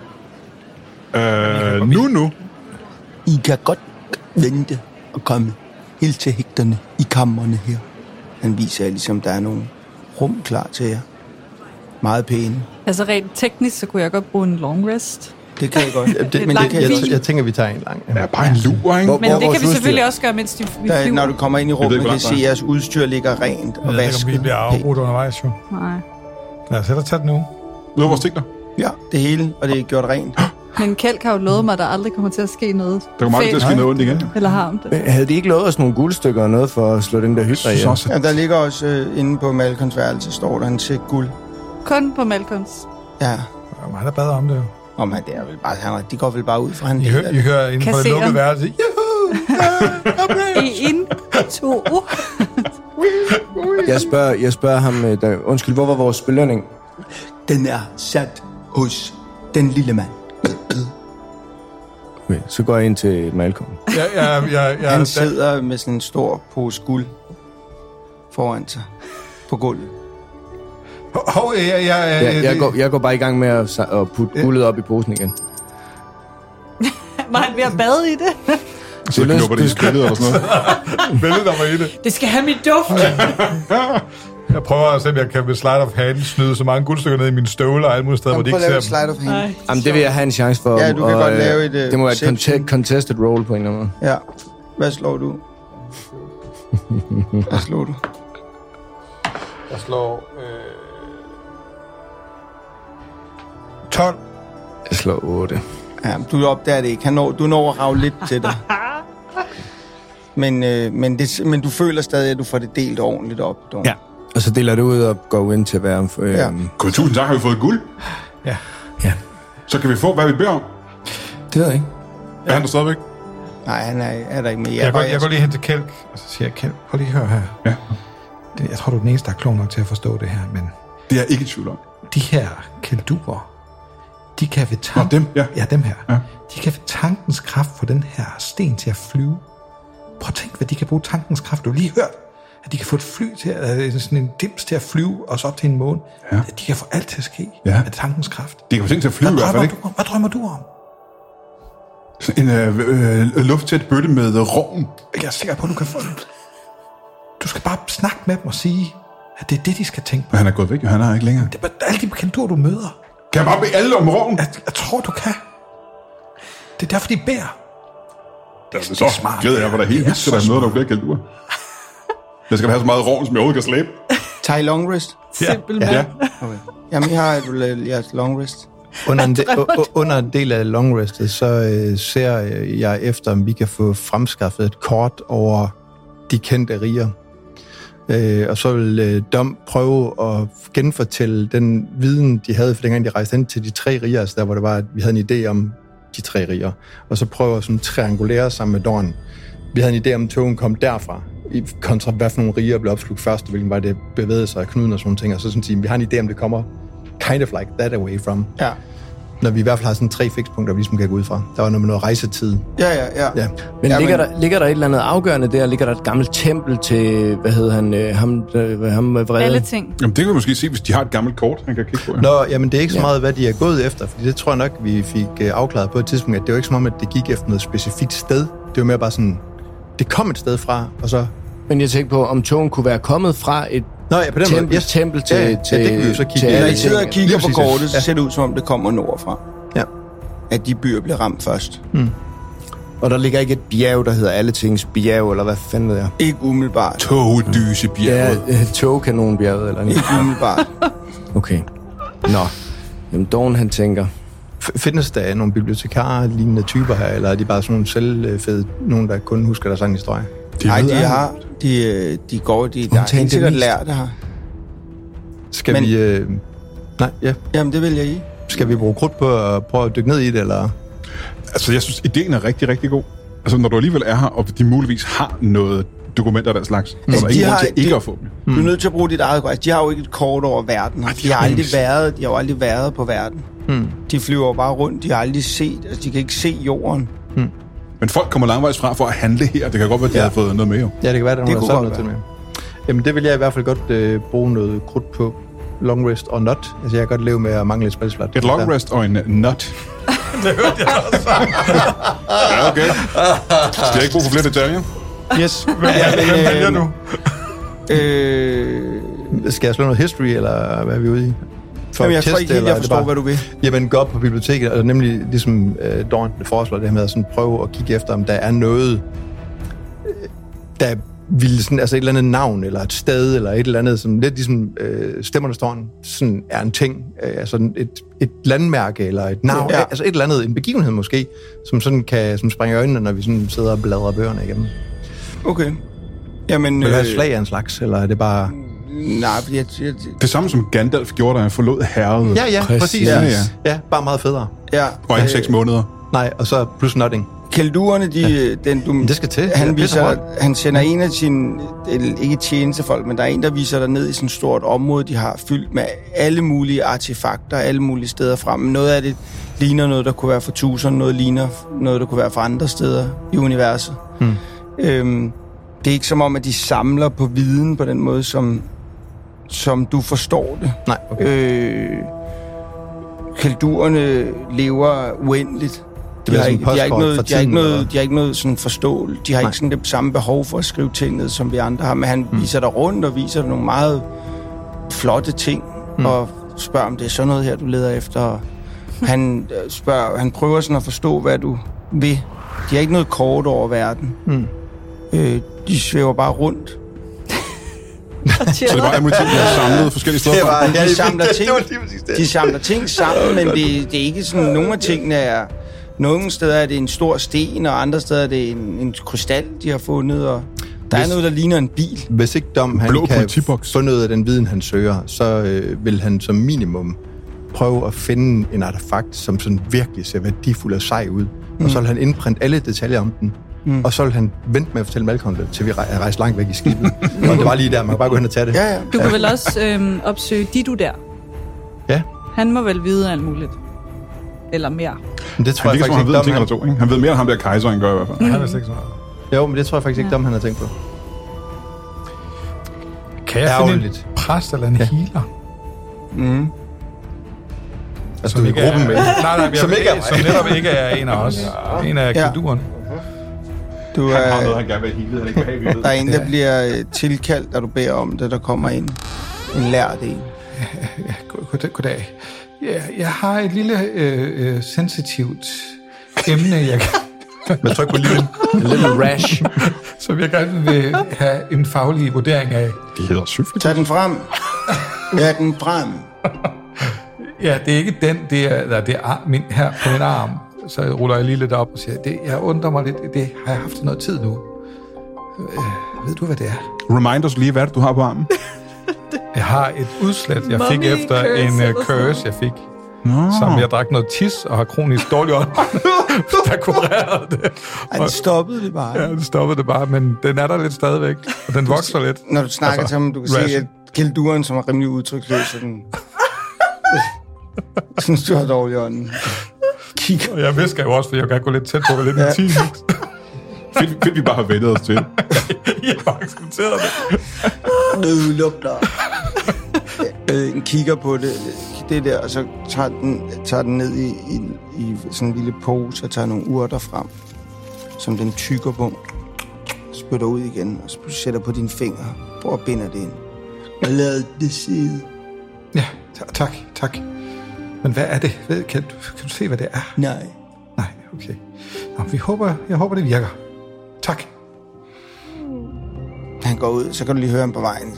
Øh, nu, nu. I kan godt vente og komme helt til hægterne i kammerne her. Han viser jer ligesom, der er nogle rum klar til jer. Meget pæne. Altså rent teknisk, så kunne jeg godt bruge en long rest. Det kan jeg godt. Det, Et men langt det kan, jeg, hvil. jeg tænker, vi tager en lang. Det er bare en lur, ikke? Hvor- Men det vores kan vi udstyr? selvfølgelig også gøre, mens de, vi Der, flyver. når du kommer ind i ved rummet, ikke, hvor kan I langt se, der at er. jeres udstyr ligger rent og Jeg ved ikke, om vi vasket. bliver afbrudt undervejs, jo. Nej. Lad os hellere tage den nu. Nu er vores ting der. Ja, det hele, og det er gjort rent. Men Kjeld har jo lovet mig, at der aldrig kommer til at ske noget. Der kommer aldrig til at ske fælt. noget ondt igen. Eller harmt. Havde de ikke lovet os nogle guldstykker og noget for at slå den der hytter Jeg synes ihjel? også, Ja, der ligger også øh, inde på Malkons værelse, står der en sæk guld. Kun på Malkons. Ja, Der er mig, der bader om det jo. og man, det er vel bare, han, de går vel bare ud fra han. I, hø- I hører inden for det Kasseren. lukkede værelse. En, to. Jeg spørger, jeg spørger ham, øh, der, undskyld, hvor var vores belønning? Den er sat hos den lille mand. Okay, så går jeg ind til Malcolm. Ja, ja, ja, ja, Han der- sidder med sådan en stor pose guld foran sig på gulvet. Hov, ja, ja, ja, Jeg, jeg, går, jeg går bare i gang med at, sa- at putte guldet op i posen igen. Var han ved at bade i det? så knupper det i skridtet eller sådan noget. Vælge dig mig i det. Det skal have mit duft. Jeg prøver at se, om jeg kan med slide of hand snyde så mange guldstykker ned i mine støvler og alle mulige steder, hvor de ikke ser dem. Slide of hand. Nej. Jamen, det vil jeg have en chance for. Ja, du kan og, godt øh, lave et, øh, Det må være et perception. conte- contested roll på en eller anden måde. Ja. Hvad slår du? Hvad slår du? Jeg slår... Øh... tolv. Jeg slår otte. Ja, du opdager det ikke. Han når, du når at rave lidt til dig. Men, øh, men, det, men du føler stadig, at du får det delt ordentligt op. Dog. Ja. Og så deler det ud og går ind til at være... Øh, Ja. Gud, tusind tak, har vi fået guld. Ja. ja. Så kan vi få, hvad vi beder om. Det ved jeg ikke. Er han der stadigvæk? Nej, han er, er der ikke med. Jeg, går, jeg går lige hen til Kælk, og så siger jeg, Kælk, prøv lige at høre her. Ja. Det, jeg tror, du er den eneste, der er klog nok til at forstå det her, men Det er jeg ikke i tvivl om. de her kælduer, de kan ved Nå, tanken... dem, ja. Ja, dem her. Ja. De kan ved tankens kraft få den her sten til at flyve. Prøv at tænke, hvad de kan bruge tankens kraft. Du har lige hørt, at de kan få et fly til at, sådan en dims til at flyve, og så op til en måne. Ja. De kan få alt til at ske Ja. med tankens kraft. Det kan få ting til at flyve i Hvad hvert fald, drømmer, ikke? du om? Hvad drømmer du om? Sådan en øh, øh, lufttæt bøtte med rovn. Jeg er sikker på, at du kan få den. Du skal bare snakke med dem og sige, at det er det, de skal tænke på. Men han er gået væk, jo. Han er her ikke længere. Det er alle de kælduer, du møder. Kan jeg bare bede alle om rovn? Jeg, jeg tror, du kan. Det er derfor, de beder. Det er så smart. Glæder jeg, for der er helt vildt, så der er noget, der er flere kælduer. Jeg skal have så meget rovn, som jeg overhovedet kan slæbe. Thai long rest. Simpel Ja. mand. Okay. Jamen, jeg har et jeres long rest. Under en, de, u- under en del af long restet, så øh, ser jeg efter, om vi kan få fremskaffet et kort over de kendte riger. Øh, og så vil øh, Dom prøve at genfortælle den viden, de havde, for dengang de rejste ind til de tre riger, altså der hvor det var, at vi havde en idé om de tre riger. Og så prøve at sådan triangulere sammen med Dorn. Vi havde en idé om, at togen kom derfra, i kontra hvad for nogle riger blev opslugt først, og hvilken vej det bevægede sig, knuden og sådan nogle ting. Og så sådan sige, vi har en idé om, det kommer kind of like that away from. Ja. Når vi i hvert fald har sådan tre fikspunkter, vi ligesom kan gå ud fra. Der var noget med noget rejsetid. Ja, ja, ja. Ja. Men, Ja, ligger, men- Der, ligger der et eller andet afgørende der? Ligger der et gammelt tempel til, hvad hedder han, øh, ham, øh, ham vrede? Alle ting. Jamen, det kan vi måske se, hvis de har et gammelt kort, han kan kigge på. Ja. Nå, jamen det er ikke så Ja. meget, hvad de er gået efter, fordi det tror jeg nok, vi fik uh, afklaret på et tidspunkt, at det var ikke som om, at det gik efter noget specifikt sted. Det var mere bare sådan, det kom et sted fra, og så... Men jeg tænkte på, om togen kunne være kommet fra et Nå ja, på den tempel, måde. Yes. tempel til, Ja, ja, til, det kan vi jo så kigge til i. Når alle I sidder og ting. kigger Lige på præcis, ja. kortet, så Ja. ser det ud, som om det kommer nordfra. Ja. At de byer bliver ramt først. Og der ligger ikke et bjerg, der hedder alle tings bjerg, eller hvad fanden ved jeg? Ikke umiddelbart. Togdysebjerget. Ja, øh, togkanonbjerget, eller noget. Ikke umiddelbart. Okay. Nå. Jamen, Dawn, han tænker... F- Findes der nogle bibliotekarer lignende typer her, eller er de bare sådan nogle selvfede, nogen, der kun husker deres egen historie? Nej, ved de jeg. har... De, øh, de går... De, der er Undtagen helt sikkert det lært det her. Skal Men- vi... Øh... Nej, ja. Jamen, det vil jeg i. Skal vi bruge krudt på at prøve at dykke ned i det, eller... Altså, jeg synes, ideen er rigtig, rigtig god. Altså, når du alligevel er her, og de muligvis har noget dokumenter af den slags, så er Altså, der de ingen grund har- til ikke de- at få dem. Du er nødt til at bruge dit eget kort. De har jo ikke et kort over verden. Ej, Ej, de de, har har aldrig ikke- været, de har jo aldrig været på verden. Hmm. De flyver jo bare rundt. De har aldrig set... Altså, de kan ikke se jorden. Men folk kommer langvejs fra for at handle her. Det kan godt være, at de Ja. har fået noget med jo. Ja, det kan være, der er Det nogen, kunne der godt noget til med. Jamen, det vil jeg i hvert fald godt øh, bruge noget krudt på. Long rest og not. Altså, jeg kan godt leve med at mangle et spilsflat. Et long rest og en nut. Ja, okay. Skal jeg ikke bruge for flere detaljer? Yes. Hvem vælger du? Øh, Skal jeg slå noget history, eller hvad er vi ude i? For jamen, jeg at tror teste, ikke helt, eller jeg er det forstår, bare- hvad du vil. Jamen, gå op på biblioteket, og nemlig ligesom øh, Dorn foreslår det her med at sådan prøve at kigge efter, om der er noget, øh, der ville sådan, altså et eller andet navn, eller et sted, eller et eller andet, som lidt ligesom øh, Stemmerne Storm, sådan er en ting, øh, altså et, et landmærke, eller et navn, Ja. ja. altså et eller andet, en begivenhed måske, som sådan kan som springe i øjnene, når vi sådan sidder og bladrer bøgerne igennem. Okay. Jamen... Vil du have et øh, slag af en slags, eller er det bare... Nej, fordi jeg... jeg Det samme som Gandalf gjorde, da han forlod herredet. Ja, ja, Præcis. præcis. Ja, Ja, ja. ja. ja, bare meget federe. ja. Og ikke øh, seks måneder. Nej, og så plus nothing. Kældurerne, de... Ja. Den, du, Det skal til. Han, Det er viser, hårdt. han sender en af sine... Ikke tjenestefolk, men der er en, der viser dig ned i sådan et stort område, de har fyldt med alle mulige artefakter, alle mulige steder frem. Noget af det ligner noget, der kunne være for tusind, noget ligner noget, der kunne være fra andre steder i universet. Hmm. Øhm, det er ikke som om, at de samler på viden på den måde, som, som du forstår det. Nej, okay. Øh, Kældurerne lever uendeligt. De bliver har, sådan ikke, de, har ikke postkort noget, fra de, har ikke tiden, noget, eller? de har ikke noget sådan forståelse. De har Nej. ikke sådan det samme behov for at skrive ting ned, som vi andre har. Men han mm. viser dig rundt og viser dig nogle meget flotte ting, mm. og spørger, om det er sådan noget her, du leder efter. Og han, spørger, han prøver sådan at forstå, hvad du vil. De har ikke noget kort over verden. Mm. Øh, de svæver bare rundt. Så det var alle ting, de har samlet forskellige steder fra? Ja, de samler ting, de samler ting sammen, men det, det er ikke sådan, nogle af tingene er... Nogle steder er det en stor sten, og andre steder er det en, en krystal, de har fundet, og der hvis, er noget, der ligner en bil. Hvis ikke Dom han kan få noget af den viden, han søger, så øh, vil han som minimum prøve at finde en artefakt, som sådan virkelig ser værdifuld og sej ud. Mm. Og så vil han indprinte alle detaljer om den. Mm. Og så vil han vente med at fortælle Malcolm det, til vi er rejst langt væk i skibet. Og det var lige der, man kan bare gå hen og tage det. Ja, ja. Du kan vel også øhm, opsøge Dido der? Ja. Han må vel vide alt muligt. Eller mere. Men det tror han jeg faktisk ikke, ikke, han ved, han, to, ikke? Han ved mere, end ham der kejseren gør i hvert fald. Mm. Han er ikke så meget. Jo, men det tror jeg faktisk ikke, ja. Dom han har tænkt på. Kan jeg finde en præst eller en ja. healer? Mm. Altså, som du er i gruppen med. Nej, nej, som, ikke er, som netop ikke er en af os. Ja. En af kulturen. Du er, han har noget, han gerne vil heale, han ikke vil have, vi ved. Der er en, der bliver tilkaldt, da du beder om det. Der kommer en, en lært en. Ja, ja, god, goddag. Ja, jeg har et lille øh, øh, sensitivt emne, jeg kan... Men tryk på lille. En lille rash. Som jeg gerne vil have en faglig vurdering af. Det hedder syfilis. Tag den frem. Ja, den frem. Ja, det er ikke den, det er, der, det er arm, min, her på min arm. Så ruller jeg lige lidt op og siger, det, jeg undrer mig lidt, det har jeg haft noget tid nu. Øh, ved du, hvad det er? Remind os lige, hvad det, du har på armen. Jeg har et udslæt, jeg fik Mommy efter curse, en uh, curse, jeg fik. No. Som jeg drak noget tis og har kronisk dårlig ånd. Der kurerede det. Ej, det stoppede det bare. Ja, det stoppede det bare, men den er der lidt stadigvæk. Og den vokser lidt. Når du snakker altså, til ham, du kan ration. se, at Kilduren, som er rimelig udtryksløs, så den... Jeg synes, du har dårlig ånd. Kig. Og jeg visker jo også, for jeg kan gå lidt tæt på, hvad lidt ja. en time. Fedt, fedt, vi bare har ventet os til. Jeg har bare accepteret det. Nu lugter. Den kigger på det, det der, og så tager den, tager den ned i, i, i sådan en lille pose og tager nogle urter frem, som den tykker på, spytter ud igen og sætter på dine fingre. Prøv at binde det ind. Og lad det sidde. Ja, tak, tak. Men hvad er det? Kan du, kan du se, hvad det er? Nej. Nej, okay. Nå, vi håber, jeg håber, det virker. Tak. Han går ud, så kan du lige høre ham på vejen.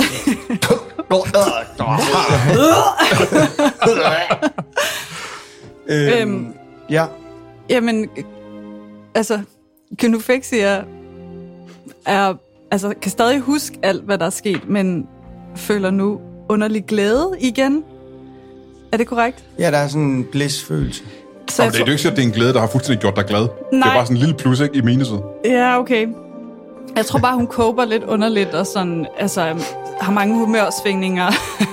øhm, ja. Jamen, altså, Kenufexia er, altså, kan stadig huske alt, hvad der er sket, men føler nu underlig glæde igen. Er det korrekt? Ja, der er sådan en bliss-følelse. Så det er jo ikke sikkert, det er en glæde, der har fuldstændig gjort dig glad. Nej. Det er bare sådan en lille plus, ikke, i minuset. Ja, okay. Jeg tror bare, hun kober lidt underligt, og sådan, altså, har mange humørsvingninger.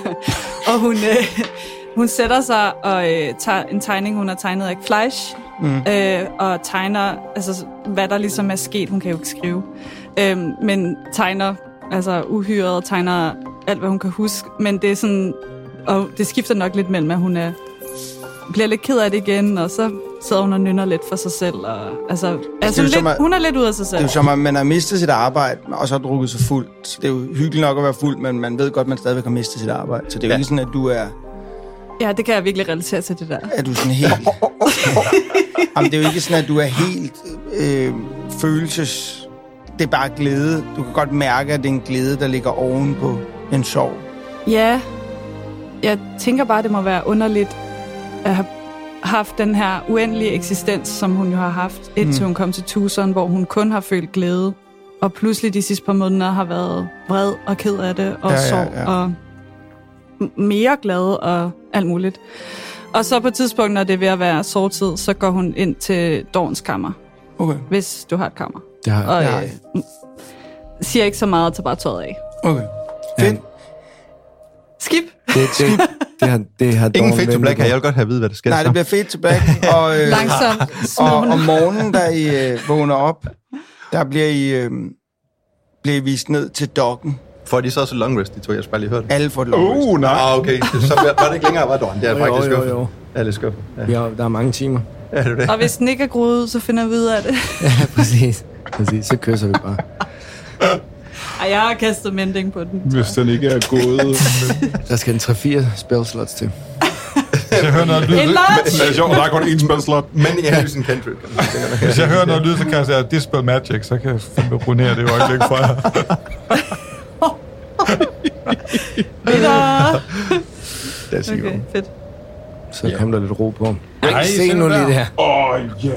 Og hun, øh, hun sætter sig og øh, tager en tegning, hun har tegnet af Fleisch, mm. øh, og tegner, altså, hvad der ligesom er sket. Hun kan jo ikke skrive. Øh, men tegner, altså, uhyret, og tegner alt, hvad hun kan huske. Men det er sådan, og det skifter nok lidt mellem, at hun er, bliver lidt ked af det igen, og så sidder hun og nynner lidt for sig selv. Og, altså, altså lidt, at, hun er lidt ud af sig selv. Det er jo som, at man har mistet sit arbejde, og så har drukket sig fuld. Så det er jo hyggeligt nok at være fuld, men man ved godt, at man stadigvæk har mistet sit arbejde. Så det er jo ja. ikke sådan, at du er... Ja, det kan jeg virkelig relatere til, det der. Er du sådan helt... Jamen, det er jo ikke sådan, at du er helt øh, følelses... Det er bare glæde. Du kan godt mærke, at det er en glæde, der ligger oven på en sorg. Ja, jeg tænker bare, det må være underligt at have haft den her uendelige eksistens, som hun jo har haft, indtil mm. hun kom til Tucson, hvor hun kun har følt glæde, og pludselig de sidste par måneder har været vred og ked af det, og ja, sorg, ja, ja. og mere glad og alt muligt. Og så på et tidspunkt, når det er ved at være sorgtid, så går hun ind til Dorns kammer. Okay. Hvis du har et kammer. Det har og, jeg. Øh, siger ikke så meget, tager bare tøjet af. Okay. Fedt. Ja. Skip. Det, det, det har, det har Ingen fade to black her. Jeg vil godt have at vide, hvad der sker. Nej, det bliver fade to black. Og, øh, langsomt. Og om morgenen, da I øh, vågner op, der bliver I, øh, bliver I vist ned til dokken. Får de så også long rest, de to? Jeg skal bare lige høre det. Alle får et long rest. Uh, nej. Ah, okay. Så var det ikke længere, var Dorn. Det er jo, faktisk jo, jo, jo. Jeg er lidt skuffet. Ja. Ja, der er mange timer. Ja, det er det. Og hvis den ikke er groet, så finder vi ud af det. Ja, præcis. præcis. Så kysser vi bare. Ej, jeg har kastet mending på den. Hvis den ikke er gået. Der skal en tre fire spellslots til. Hvis jeg hører noget lyd, En match! Det er sjovt, der er kun én spelslot. Men jeg har en cantrip. hvis jeg hører noget lyd, så kan jeg sige, Dispel Magic, så kan jeg fandme ruinere det øjeblik fra jer. Vinder! Det er sikkert. Okay, fedt. Så kom der lidt ro på. Ej, Ej, se se nu der. lige det her. Åh, ja.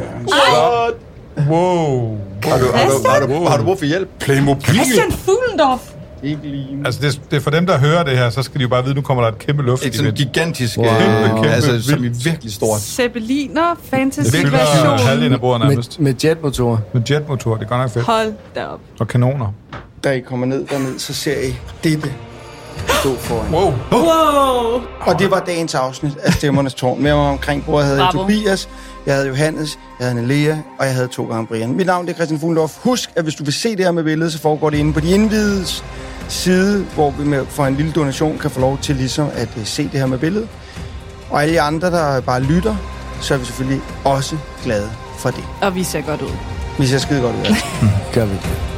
Wow. Har du, har, du, har, du, har du brug for hjælp? Playmobil. Christian Fuglendorf! Ikke lige. Altså, det, det er for dem, der hører det her, så skal de jo bare vide, nu kommer der et kæmpe luft Et i sådan det. gigantisk, Wow. wow. Kæmpe, altså kæmpe som i vildt. virkelig stort. Zeppeliner, Det fylder fantasy-version. halvdelen af bordet nærmest. Med, med jetmotorer. Med jetmotor, det er godt nok fedt. Hold da op. Og kanoner. Da I kommer ned derned, så ser I dette stå foran. Wow. Wow! Og det var dagens afsnit af Stemmernes Tårn. Med mig omkring bordet havde jeg Bravo. Tobias, jeg havde Johannes, jeg havde Lea, og jeg havde to gange Brian. Mit navn det er Christian Fuglendorf. Husk, at hvis du vil se det her med billedet, så foregår det inde på de indvides side, hvor vi med, for en lille donation kan få lov til ligesom at uh, se det her med billedet. Og alle jer andre, der bare lytter, så er vi selvfølgelig også glade for det. Og vi ser godt ud. Vi ser skide godt ud. Altså. Gør vi det.